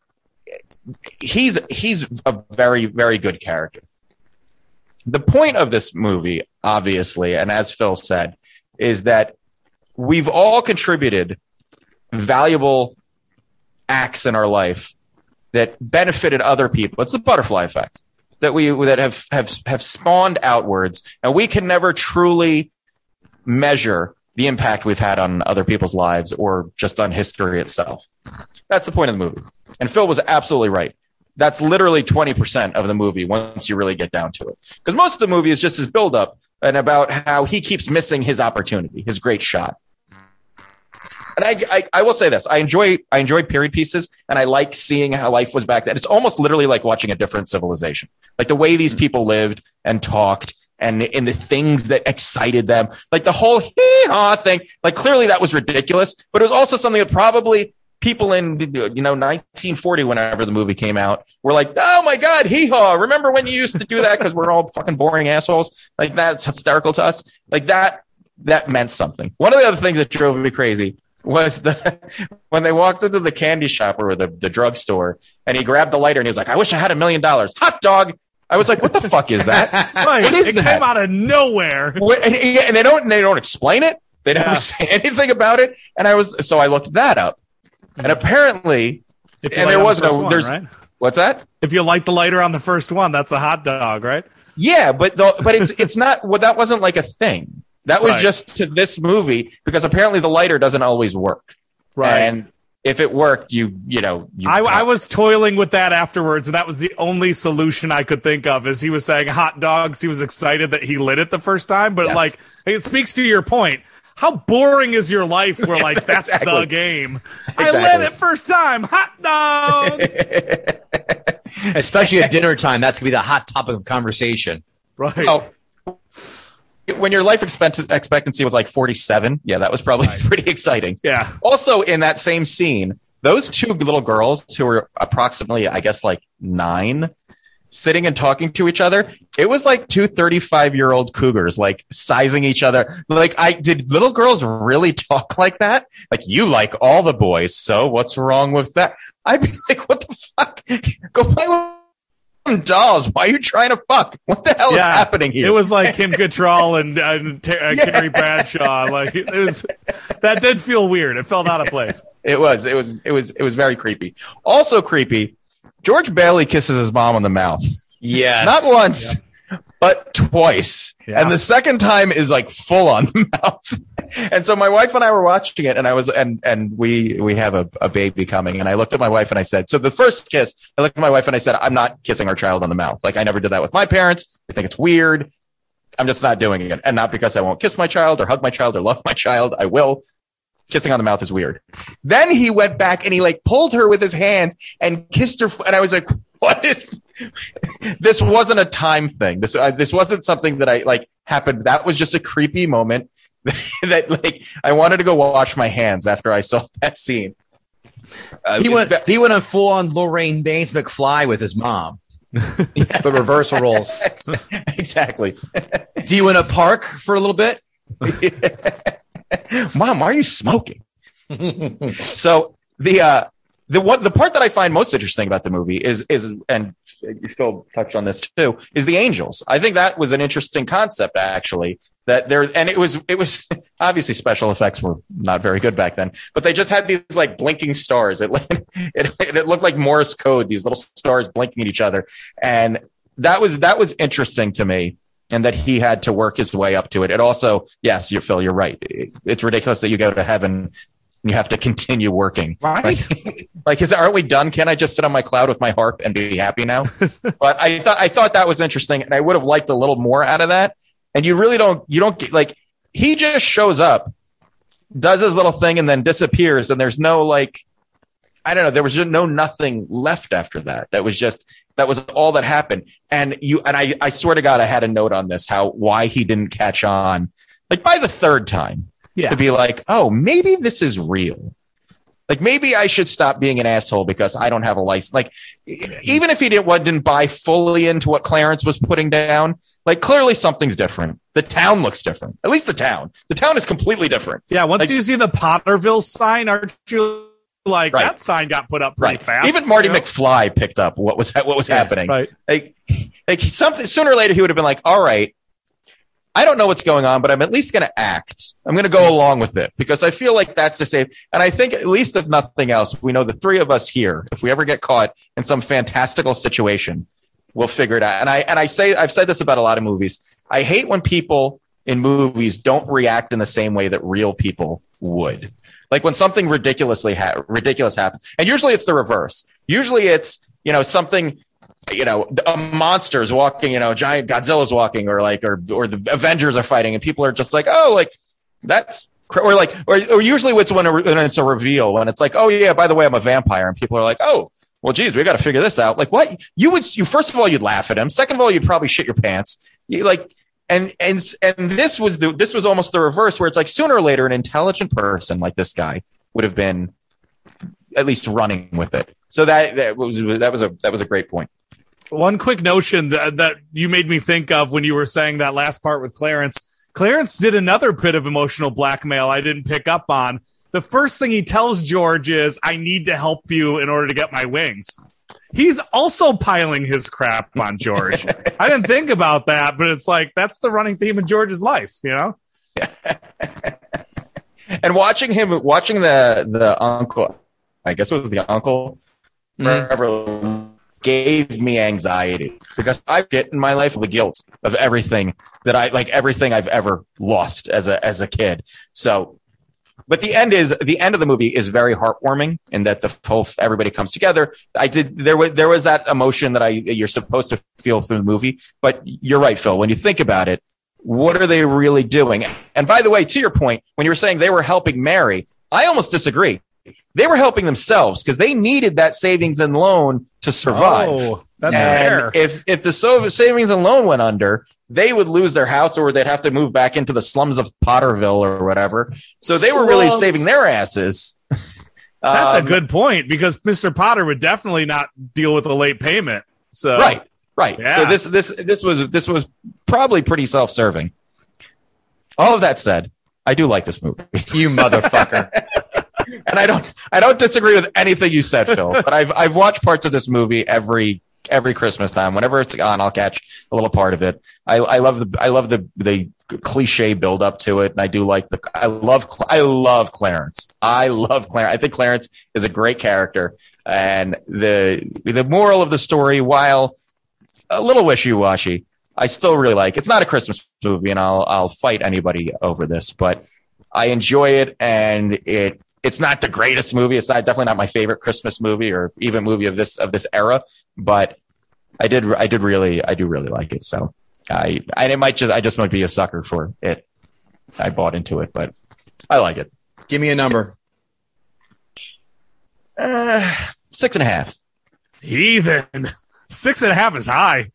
he's a very, very good character. The point of this movie, obviously, and as Phil said, is that we've all contributed valuable acts in our life that benefited other people. It's the butterfly effect that have spawned outwards, and we can never truly measure the impact we've had on other people's lives or just on history itself. That's the point of the movie. And Phil was absolutely right. That's literally 20% of the movie once you really get down to it. Because most of the movie is just his buildup and about how he keeps missing his opportunity, his great shot. And I will say this. I enjoy period pieces, and I like seeing how life was back then. It's almost literally like watching a different civilization. Like the way these people lived and talked and the things that excited them. Like the whole hee-haw thing. Like clearly that was ridiculous, but it was also something that probably people in 1940, whenever the movie came out, were like, oh my God, hee-haw. Remember when you used to do that because we're all fucking boring assholes? Like that's hysterical to us. Like that meant something. One of the other things that drove me crazy was when they walked into the candy shop or the drugstore, and he grabbed the lighter and he was like, I wish I had $1 million. Hot dog. I was like, what the fuck is that? Right. What is it that? came out of nowhere. And they don't explain it. They never say anything about it. And so I looked that up. And apparently, and there was no, there's, right? What's that? If you light the lighter on the first one, that's a hot dog, right? Yeah, but it's not, well, that wasn't like a thing. That was just to this movie because apparently the lighter doesn't always work. Right. And if it worked, I was toiling with that afterwards, and that was the only solution I could think of. Is he was saying hot dogs. He was excited that he lit it the first time, but like it speaks to your point. How boring is your life where like that's exactly. the game? Exactly. I lit it first time. Hot dog. Especially at dinner time, that's gonna be the hot topic of conversation. Right. Oh. When your life expectancy was like 47, yeah, that was probably pretty exciting. Yeah. Also, in that same scene, those two little girls who were approximately, I guess, like 9, sitting and talking to each other, it was like two 35-year-old cougars, like sizing each other. Like, did little girls really talk like that? Like, you like all the boys, so what's wrong with that? I'd be like, what the fuck? Go play with dolls. Why are you trying to fuck? What the hell is happening here? It was like Kim Cattrall and Carrie Bradshaw. Like it was, that did feel weird. It felt out of place. It was very creepy. Also creepy. George Bailey kisses his mom on the mouth. Yes. Not once, but twice. Yeah. And the second time is like full on mouth. And so my wife and I were watching it, and I was, and we have a baby coming, and I looked at my wife and I said, so the first kiss, I looked at my wife and I said, I'm not kissing our child on the mouth. Like I never did that with my parents. I think it's weird. I'm just not doing it. And not because I won't kiss my child or hug my child or love my child. I will. Kissing on the mouth is weird. Then he went back and he like pulled her with his hands and kissed her. And I was like, what is this? Wasn't a time thing. This wasn't something that I like happened. That was just a creepy moment that like I wanted to go wash my hands after I saw that scene. He went on full on Lorraine Baines McFly with his mom. But reversal roles. Exactly. Do you in a park for a little bit? Mom, why are you smoking? So the part that I find most interesting about the movie is and Phil touched on this too, is the angels. I think that was an interesting concept actually. That there, and it was obviously special effects were not very good back then, but they just had these like blinking stars. It looked like Morse code, these little stars blinking at each other, and that was interesting to me. And that he had to work his way up to it. It also, yes, Phil, you're right. It's ridiculous that you go to heaven and you have to continue working. Right. Aren't we done? Can't I just sit on my cloud with my harp and be happy now? But I thought that was interesting, and I would have liked a little more out of that. And you really don't get, like, he just shows up, does his little thing, and then disappears. And there's no like, I don't know. There was just nothing left after that. That was all that happened. And I swear to God, I had a note on this, why he didn't catch on, like by the third time, to be like, oh, maybe this is real. Like, maybe I should stop being an asshole because I don't have a license. Like, even if he didn't buy fully into what Clarence was putting down, like, clearly something's different. The town looks different. At least the town. The town is completely different. Yeah, once like, you see the Potterville sign, aren't you like, right. That sign got put up pretty fast. Even Marty McFly picked up what was happening. Right. Like something sooner or later he would have been like, all right, I don't know what's going on, but I'm at least going to act. I'm going to go along with it because I feel like that's the safe. And I think, at least if nothing else, we know the three of us here, if we ever get caught in some fantastical situation, we'll figure it out. And I've said this about a lot of movies. I hate when people in movies don't react in the same way that real people would. Like when something ridiculous happens. And usually it's the reverse. Usually it's, something, a monster's walking, giant Godzilla's walking, or the Avengers are fighting, and people are just like, oh, like that's, or usually it's when it's a reveal, when it's like, oh yeah, by the way, I'm a vampire, and people are like, oh, well, geez, we got to figure this out. Like, what? You first of all, you'd laugh at him. Second of all, you'd probably shit your pants. And this was almost the reverse, where it's like sooner or later, an intelligent person like this guy would have been at least running with it. So that was a great point. One quick notion that you made me think of when you were saying that last part with Clarence. Clarence did another bit of emotional blackmail I didn't pick up on. The first thing he tells George is, I need to help you in order to get my wings. He's also piling his crap on George. I didn't think about that, but it's like, that's the running theme in George's life, And watching the uncle, I guess it was the uncle, gave me anxiety because I've get in my life the guilt of everything everything I've ever lost as a kid. So, but the end of the movie is very heartwarming in that everybody comes together. There was that emotion that you're supposed to feel through the movie, but you're right, Phil. When you think about it, what are they really doing? And by the way, to your point, when you were saying they were helping Mary, I almost disagree. They were helping themselves because they needed that savings and loan to survive. Oh, that's fair. If the savings and loan went under, they would lose their house, or they'd have to move back into the slums of Potterville or whatever. So they were really saving their asses. That's a good point, because Mr. Potter would definitely not deal with a late payment. So right. Yeah. So this was probably pretty self-serving. All of that said, I do like this movie. You motherfucker. And I don't disagree with anything you said, Phil. But I've watched parts of this movie every Christmas time. Whenever it's on, I'll catch a little part of it. I love the cliche build up to it, and I love Clarence. I love Clarence. I think Clarence is a great character, and the moral of the story, while a little wishy-washy, I still really like. It's not a Christmas movie, and I'll fight anybody over this, but I enjoy it, and it's not the greatest movie. It's definitely not my favorite Christmas movie or even movie of this era, but I do really like it. So I just might be a sucker for it. I bought into it, but I like it. Give me a number. 6.5. Heathen. 6.5 is high.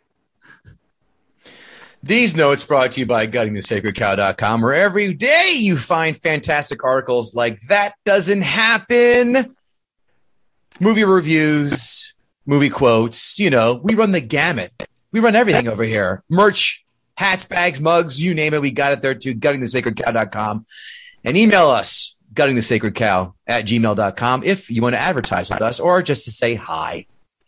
These notes brought to you by GuttingTheSacredCow.com, where every day you find fantastic articles like That Doesn't Happen, movie reviews, movie quotes. We run the gamut. We run everything over here. Merch, hats, bags, mugs, you name it. We got it there too. GuttingTheSacredCow.com. And email us, GuttingTheSacredCow@gmail.com, if you want to advertise with us or just to say hi.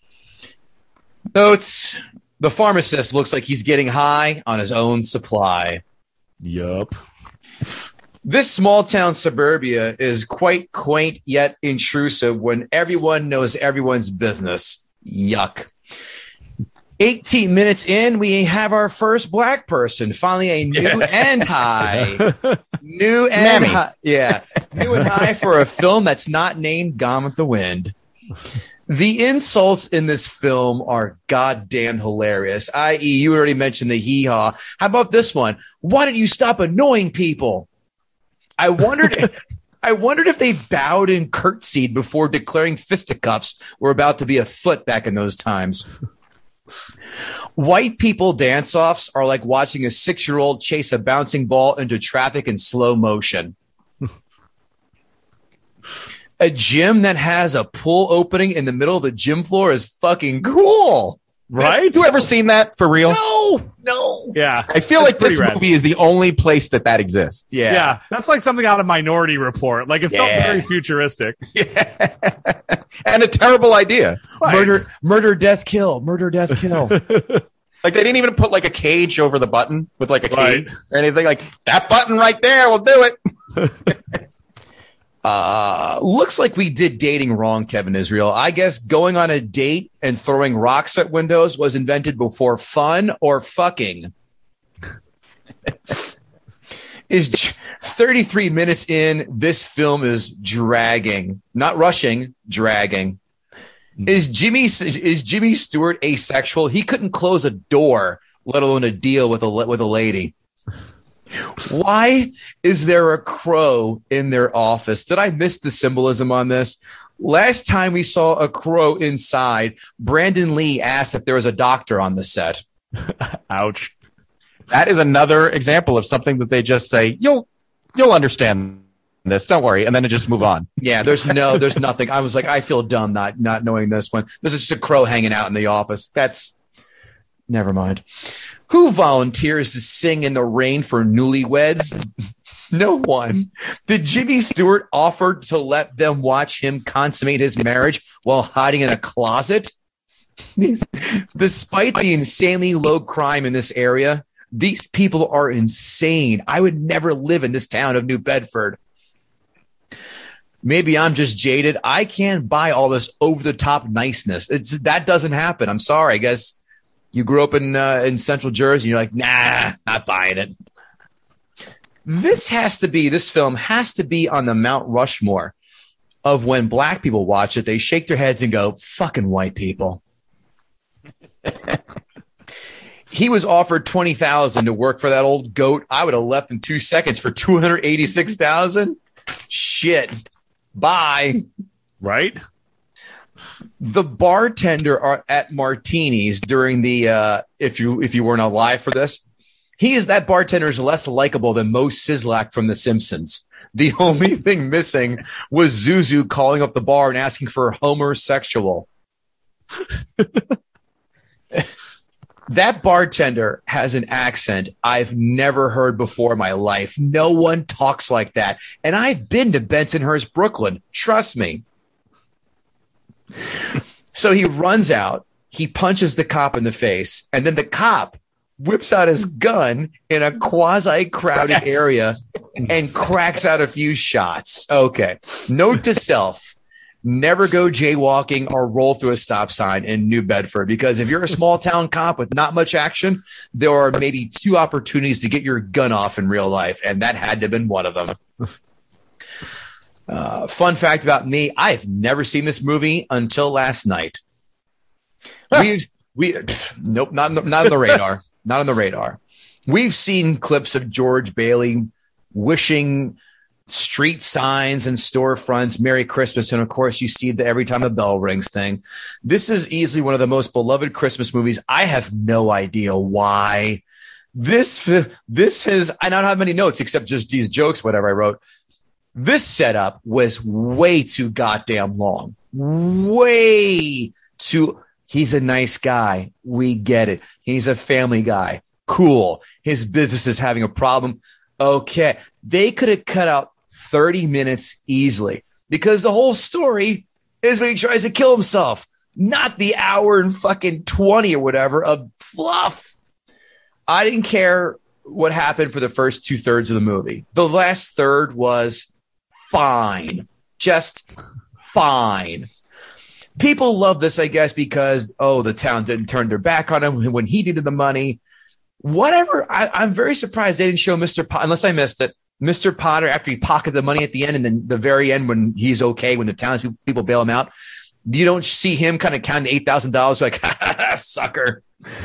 Notes. The pharmacist looks like he's getting high on his own supply. Yup. This small town suburbia is quite quaint yet intrusive when everyone knows everyone's business. Yuck. 18 minutes in, we have our first black person. Finally, a new and high. New and high. Yeah. New and high for a film that's not named Gone with the Wind. The insults in this film are goddamn hilarious, i.e. you already mentioned the hee-haw. How about this one? Why did you stop annoying people? I wondered if they bowed and curtsied before declaring fisticuffs were about to be afoot back in those times. White people dance-offs are like watching a 6-year-old chase a bouncing ball into traffic in slow motion. A gym that has a pool opening in the middle of the gym floor is fucking cool. Right? Have you ever seen that for real? No. Yeah. I feel That's like this pretty rad. movie is the only place that exists. Yeah. That's like something out of Minority Report. Like it felt very futuristic. Yeah. And a terrible idea. Right. Murder, death, kill. Murder, death, kill. Like they didn't even put like a cage over the button with like a Right. cage or anything. Like that button right there will do it. Looks like we did dating wrong, Kevin Israel. I guess going on a date and throwing rocks at windows was invented before fun or fucking. Is 33 minutes in, this film is dragging. Not rushing, dragging. Is Jimmy Stewart asexual? He couldn't close a door, let alone a deal with a lady. Why is there a crow in their office? Did I miss the symbolism on this? Last time we saw a crow inside, Brandon Lee asked if there was a doctor on the set. Ouch. That is another example of something that they just say, you'll understand this. Don't worry. And then they just move on. Yeah, there's nothing. I was like, I feel dumb not knowing this one. There's just a crow hanging out in the office. That's never mind. Who volunteers to sing in the rain for newlyweds? No one. Did Jimmy Stewart offer to let them watch him consummate his marriage while hiding in a closet? Despite the insanely low crime in this area, these people are insane. I would never live in this town of New Bedford. Maybe I'm just jaded. I can't buy all this over-the-top niceness. That doesn't happen. I'm sorry. I guess you grew up in Central Jersey. And you're like, nah, not buying it. This film has to be on the Mount Rushmore of when black people watch it. They shake their heads and go, fucking white people. He was offered $20,000 to work for that old goat. I would have left in 2 seconds for $286,000. Shit. Bye. Right? The bartender at Martini's during the if you weren't alive for this, that bartender is less likable than Mo Sislak from The Simpsons. The only thing missing was Zuzu calling up the bar and asking for homosexual. That bartender has an accent I've never heard before in my life. No one talks like that. And I've been to Bensonhurst, Brooklyn. Trust me. So he runs out. He punches the cop in the face. And then the cop whips out his gun in a quasi-crowded area and cracks out a few shots. Okay. Note to self. Never go jaywalking or roll through a stop sign in New Bedford, because if you're a small town cop with not much action, there are maybe 2 opportunities to get your gun off in real life, and that had to have been one of them. Fun fact about me, I've never seen this movie until last night. Nope, not on the radar. Not on the radar. We've seen clips of George Bailey wishing street signs and storefronts, Merry Christmas, and of course you see the every time a bell rings thing. This is easily one of the most beloved Christmas movies. I have no idea why. This has, I don't have many notes except just these jokes, whatever I wrote. This setup was way too goddamn long. Way too. He's a nice guy. We get it. He's a family guy. Cool. His business is having a problem. Okay. They could have cut out 30 minutes easily, because the whole story is when he tries to kill himself, not the hour and fucking 20 or whatever of fluff. I didn't care what happened for the first 2/3 of the movie. The last third was fine. Just fine. People love this, I guess, because, the town didn't turn their back on him when he needed the money. Whatever. I'm very surprised they didn't show Mr. Potter, unless I missed it. Mr. Potter, after he pocketed the money at the end, and then the very end when he's okay, when the townspeople bail him out, you don't see him kind of counting the $8,000 like, sucker.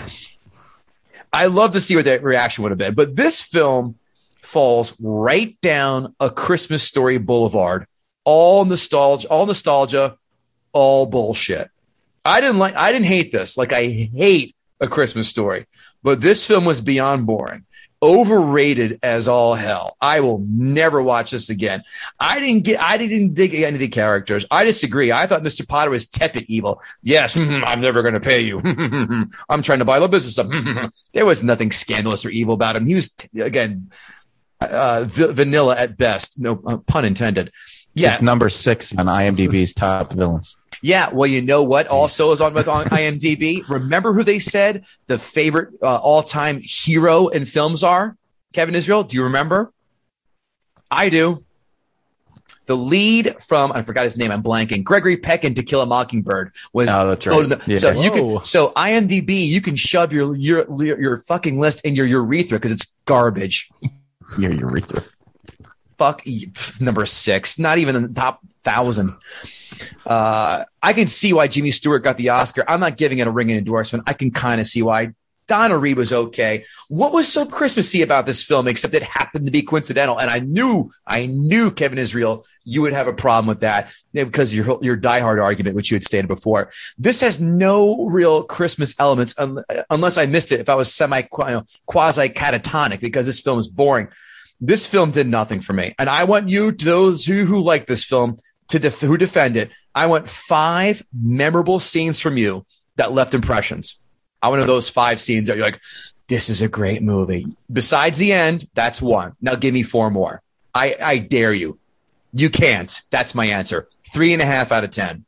I love to see what that reaction would have been. But this film falls right down a Christmas Story boulevard. All nostalgia, all bullshit. I didn't hate this. Like, I hate A Christmas Story. But this film was beyond boring. overrated as all hell. I will never watch this again. I didn't dig any of the characters. I disagree. I thought Mr. Potter was tepid evil. Yes, I'm never going to pay you. I'm trying to buy the business up. There was nothing scandalous or evil about him. He was, again, vanilla at best. No pun intended. Yeah. It's number 6 on IMDb's top villains. Yeah, well, you know what also is on IMDb? Remember who they said the favorite all-time hero in films are? Kevin Israel, do you remember? I do. The lead from, I forgot his name, I'm blanking, Gregory Peck in To Kill a Mockingbird was. Oh, that's right. Yeah. So IMDb, you can shove your fucking list in your urethra because it's garbage. Your urethra. Fuck, number 6, not even in the top 1,000. I can see why Jimmy Stewart got the Oscar. I'm not giving it a ringing endorsement. I can kind of see why. Donna Reed was okay. What was so Christmassy about this film, except it happened to be coincidental? And I knew Kevin Israel, you would have a problem with that because of your Die Hard argument, which you had stated before. This has no real Christmas elements unless I missed it. If I was quasi catatonic, because this film is boring. This film did nothing for me. And I want you, to those who like this film, who defend it, I want 5 memorable scenes from you that left impressions. I want those 5 scenes that you're like, this is a great movie. Besides the end, that's 1. Now give me 4 more. I dare you. You can't. That's my answer. 3.5 out of 10.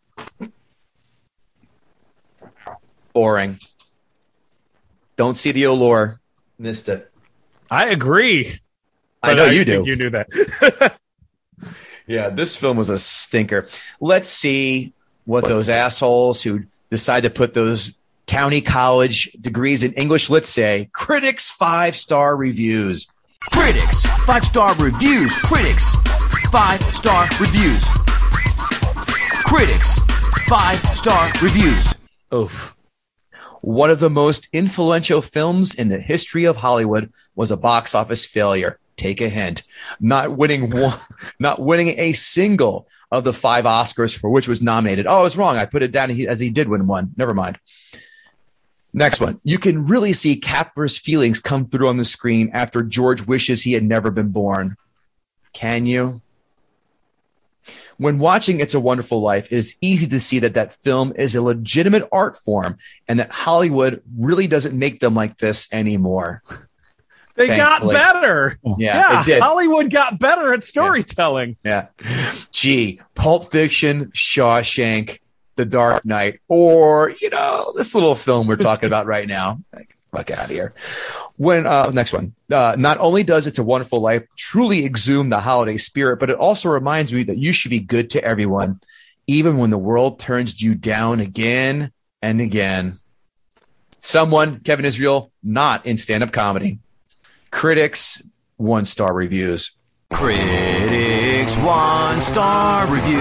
Boring. Don't see the allure. Missed it. I agree. I know you do. You knew that. Yeah, this film was a stinker. Let's see what those assholes who decide to put those county college degrees in English lit say. Critics 5-star reviews. Critics 5-star reviews. Critics 5-star reviews. Critics 5-star reviews. Oof. One of the most influential films in the history of Hollywood was a box office failure. Take a hint. Not winning a single of the 5 Oscars for which was nominated. Oh, I was wrong. I put it down as he did win one. Never mind. Next one. You can really see Capra's feelings come through on the screen after George wishes he had never been born. Can you? When watching It's a Wonderful Life, it is easy to see that film is a legitimate art form and that Hollywood really doesn't make them like this anymore. They got better. Yeah, they did. Hollywood got better at storytelling. Yeah. Gee, Pulp Fiction, Shawshank, The Dark Knight, or, this little film we're talking about right now. Fuck out of here. Next one. Not only does It's a Wonderful Life truly exhume the holiday spirit, but it also reminds me that you should be good to everyone, even when the world turns you down again and again. Someone, Kevin Israel, not in stand-up comedy. Critics 1-star reviews. Critics 1-star reviews.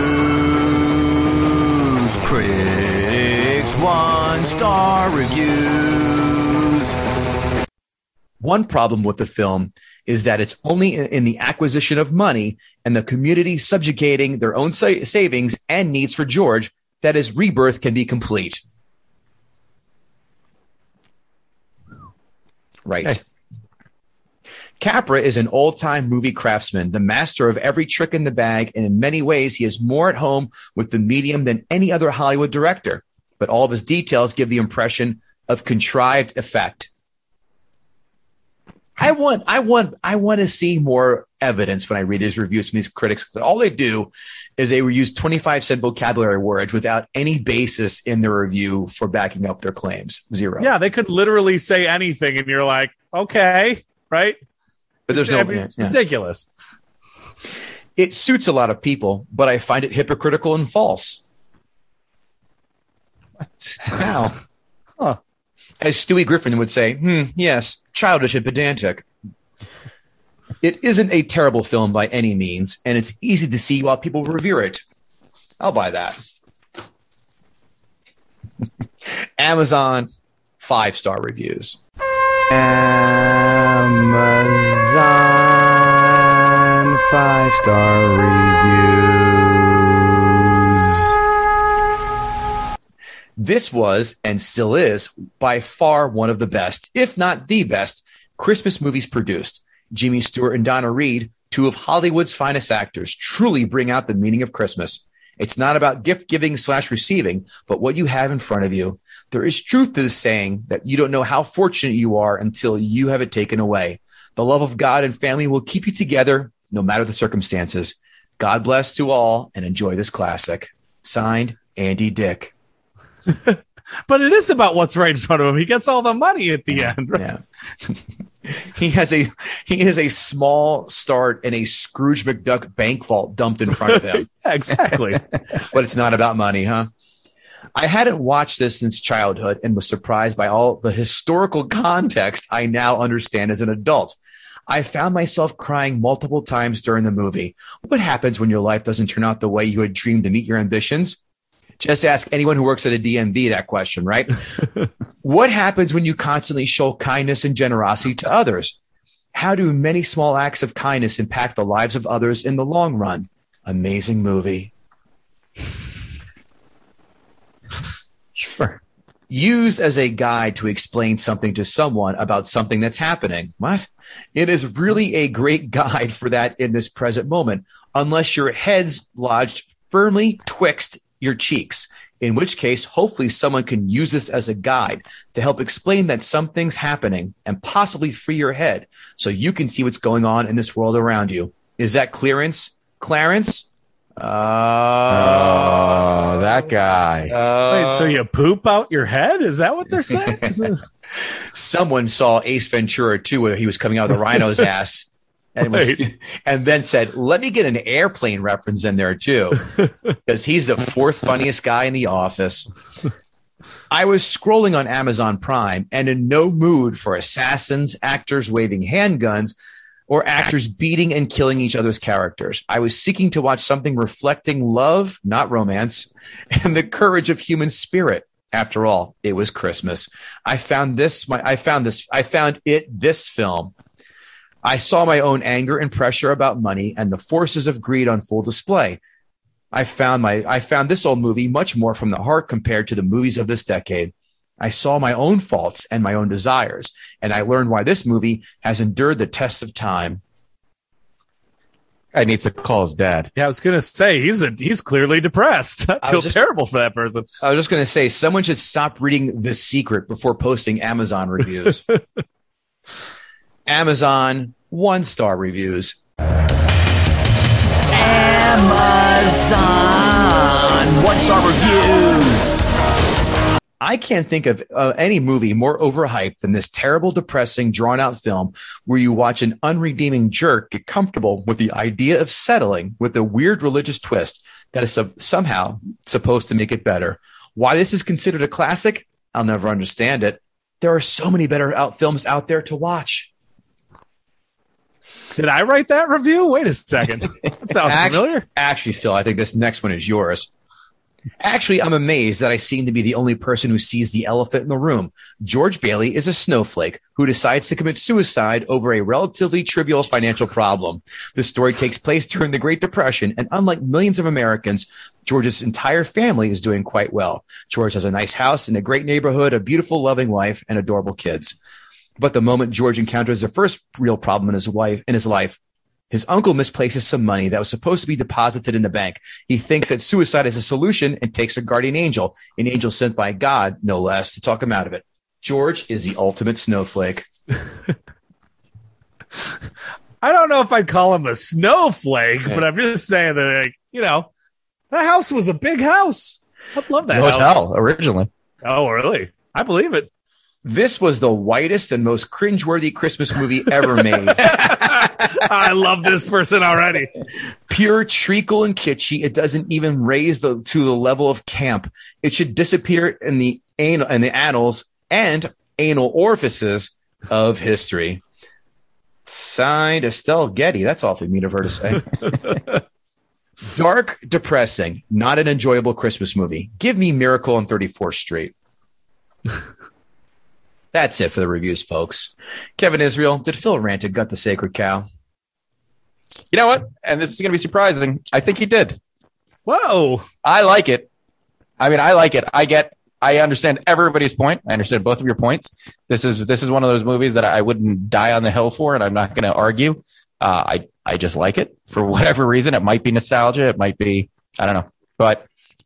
Critics 1-star reviews. One problem with the film is that it's only in the acquisition of money and the community subjugating their own savings and needs for George that his rebirth can be complete. Right. Hey. Capra is an old-time movie craftsman, the master of every trick in the bag, and in many ways, he is more at home with the medium than any other Hollywood director. But all of his details give the impression of contrived effect. I want to see more evidence when I read these reviews from these critics. But all they do is they use 25-cent vocabulary words without any basis in their review for backing up their claims. Zero. Yeah, they could literally say anything, and you're like, okay, right? But there's it's ridiculous. It suits a lot of people, but I find it hypocritical and false. What? How? Huh. As Stewie Griffin would say, yes, childish and pedantic. It isn't a terrible film by any means, and it's easy to see why people revere it. I'll buy that. Amazon 5-star reviews. Amazon 5-star reviews. This was, and still is, by far one of the best, if not the best, Christmas movies produced. Jimmy Stewart and Donna Reed, two of Hollywood's finest actors, truly bring out the meaning of Christmas. It's not about gift giving / receiving, but what you have in front of you. There is truth to the saying that you don't know how fortunate you are until you have it taken away. The love of God and family will keep you together no matter the circumstances. God bless to all and enjoy this classic. Signed, Andy Dick. But it is about what's right in front of him. He gets all the money at the end. Right? Yeah. He has a small start in a Scrooge McDuck bank vault dumped in front of him. Yeah, exactly. But it's not about money, huh? I hadn't watched this since childhood and was surprised by all the historical context I now understand as an adult. I found myself crying multiple times during the movie. What happens when your life doesn't turn out the way you had dreamed to meet your ambitions? Just ask anyone who works at a DMV that question, right? What happens when you constantly show kindness and generosity to others? How do many small acts of kindness impact the lives of others in the long run? Amazing movie. Sure. Used as a guide to explain something to someone about something that's happening. What? It is really a great guide for that in this present moment, unless your head's lodged firmly twixt your cheeks, in which case, hopefully someone can use this as a guide to help explain that something's happening and possibly free your head so you can see what's going on in this world around you. Is that Clarence? That guy. Wait, so you poop out your head? Is that what they're saying? Someone saw Ace Ventura 2 where he was coming out of the rhino's ass. And then said, let me get an airplane reference in there too, because he's the fourth funniest guy in the office. I was scrolling on Amazon Prime and in no mood for assassins, actors waving handguns, or actors beating and killing each other's characters. I was seeking to watch something reflecting love, not romance, and the courage of human spirit. After all, it was Christmas. I found this film. I saw my own anger and pressure about money and the forces of greed on full display. I found this old movie much more from the heart compared to the movies of this decade. I saw my own faults and my own desires, and I learned why this movie has endured the test of time. I need to call his dad. Yeah, I was going to say, he's clearly depressed. I feel terrible for that person. I was just going to say, someone should stop reading The Secret before posting Amazon reviews. Amazon 1-star reviews. Amazon 1-star reviews. I can't think of any movie more overhyped than this terrible, depressing, drawn-out film where you watch an unredeeming jerk get comfortable with the idea of settling with a weird religious twist that is somehow supposed to make it better. Why this is considered a classic, I'll never understand it. There are so many better films out there to watch. Did I write that review? Wait a second. That sounds familiar. Actually, Phil, I think this next one is yours. Actually, I'm amazed that I seem to be the only person who sees the elephant in the room. George Bailey is a snowflake who decides to commit suicide over a relatively trivial financial problem. The story takes place during the Great Depression, and unlike millions of Americans, George's entire family is doing quite well. George has a nice house in a great neighborhood, a beautiful, loving wife, and adorable kids. But the moment George encounters the first real problem in his life, his uncle misplaces some money that was supposed to be deposited in the bank. He thinks that suicide is a solution and takes a guardian angel, an angel sent by God, no less, to talk him out of it. George is the ultimate snowflake. I don't know if I'd call him a snowflake, but I'm just saying that, that house was a big house. I love that house. Hotel, originally. Oh, really? I believe it. This was the whitest and most cringeworthy Christmas movie ever made. I love this person already. Pure treacle and kitschy. It doesn't even raise to the level of camp. It should disappear in the annals and anal orifices of history. Signed, Estelle Getty. That's awfully mean of her to say. Dark, depressing, not an enjoyable Christmas movie. Give me Miracle on 34th Street. That's it for the reviews, folks. Kevin Israel, did Phil Ranta gut the sacred cow? You know what? And this is going to be surprising. I think he did. Whoa. I like it. I mean, I like it. I get I understand everybody's point. I understand both of your points. This is one of those movies that I wouldn't die on the hill for, and I'm not going to argue. I just like it for whatever reason. It might be nostalgia. It might be, I don't know. But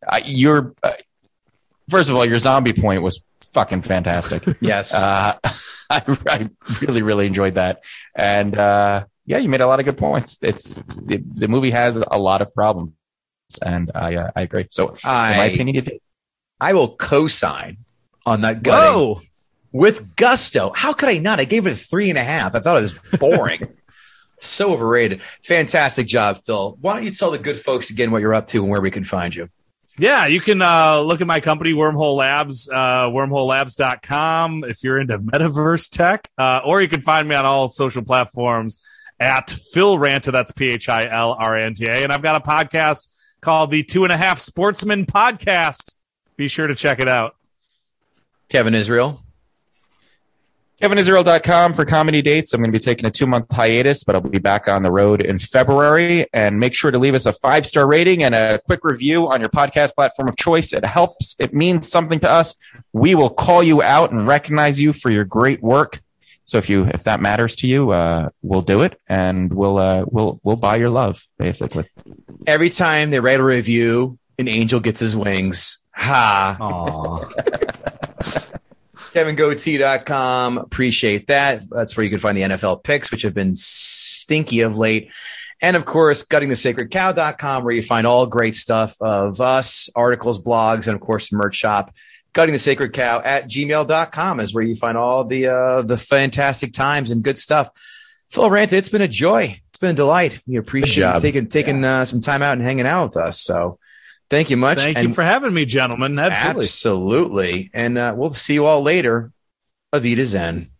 first of all, your zombie point was fucking fantastic. Yes. I really, really enjoyed that. And yeah, you made a lot of good points. The movie has a lot of problems, and I agree. So in my opinion, you did. I will co-sign on that gutting. Whoa. With gusto. How could I not? I gave it a 3.5. I thought it was boring. So overrated. Fantastic job, Phil. Why don't you tell the good folks again what you're up to and where we can find you? Yeah, you can look at my company, Wormhole Labs, wormholelabs.com if you're into metaverse tech, or you can find me on all social platforms at Phil Ranta. That's PHILRANTA. And I've got a podcast called the 2.5 Sportsman Podcast. Be sure to check it out. Kevin Israel. KevinIsrael.com for comedy dates. I'm going to be taking a 2-month hiatus, but I'll be back on the road in February. And make sure to leave us a 5-star rating and a quick review on your podcast platform of choice. It helps. It means something to us. We will call you out and recognize you for your great work. So if that matters to you, we'll do it, and we'll buy your love, basically. Every time they write a review, an angel gets his wings. Ha. Aww. KevinGoatee.com. Appreciate that. That's where you can find the NFL picks, which have been stinky of late. And of course, GuttingTheSacredCow.com, where you find all great stuff of us, articles, blogs, and of course, merch shop. GuttingTheSacredCow at gmail.com is where you find all the fantastic times and good stuff. Phil Ranta, it's been a joy. It's been a delight. We appreciate you taking some time out and hanging out with us. So thank you much. Thank you for having me, gentlemen. Absolutely. Absolutely. And we'll see you all later. Avita Zen.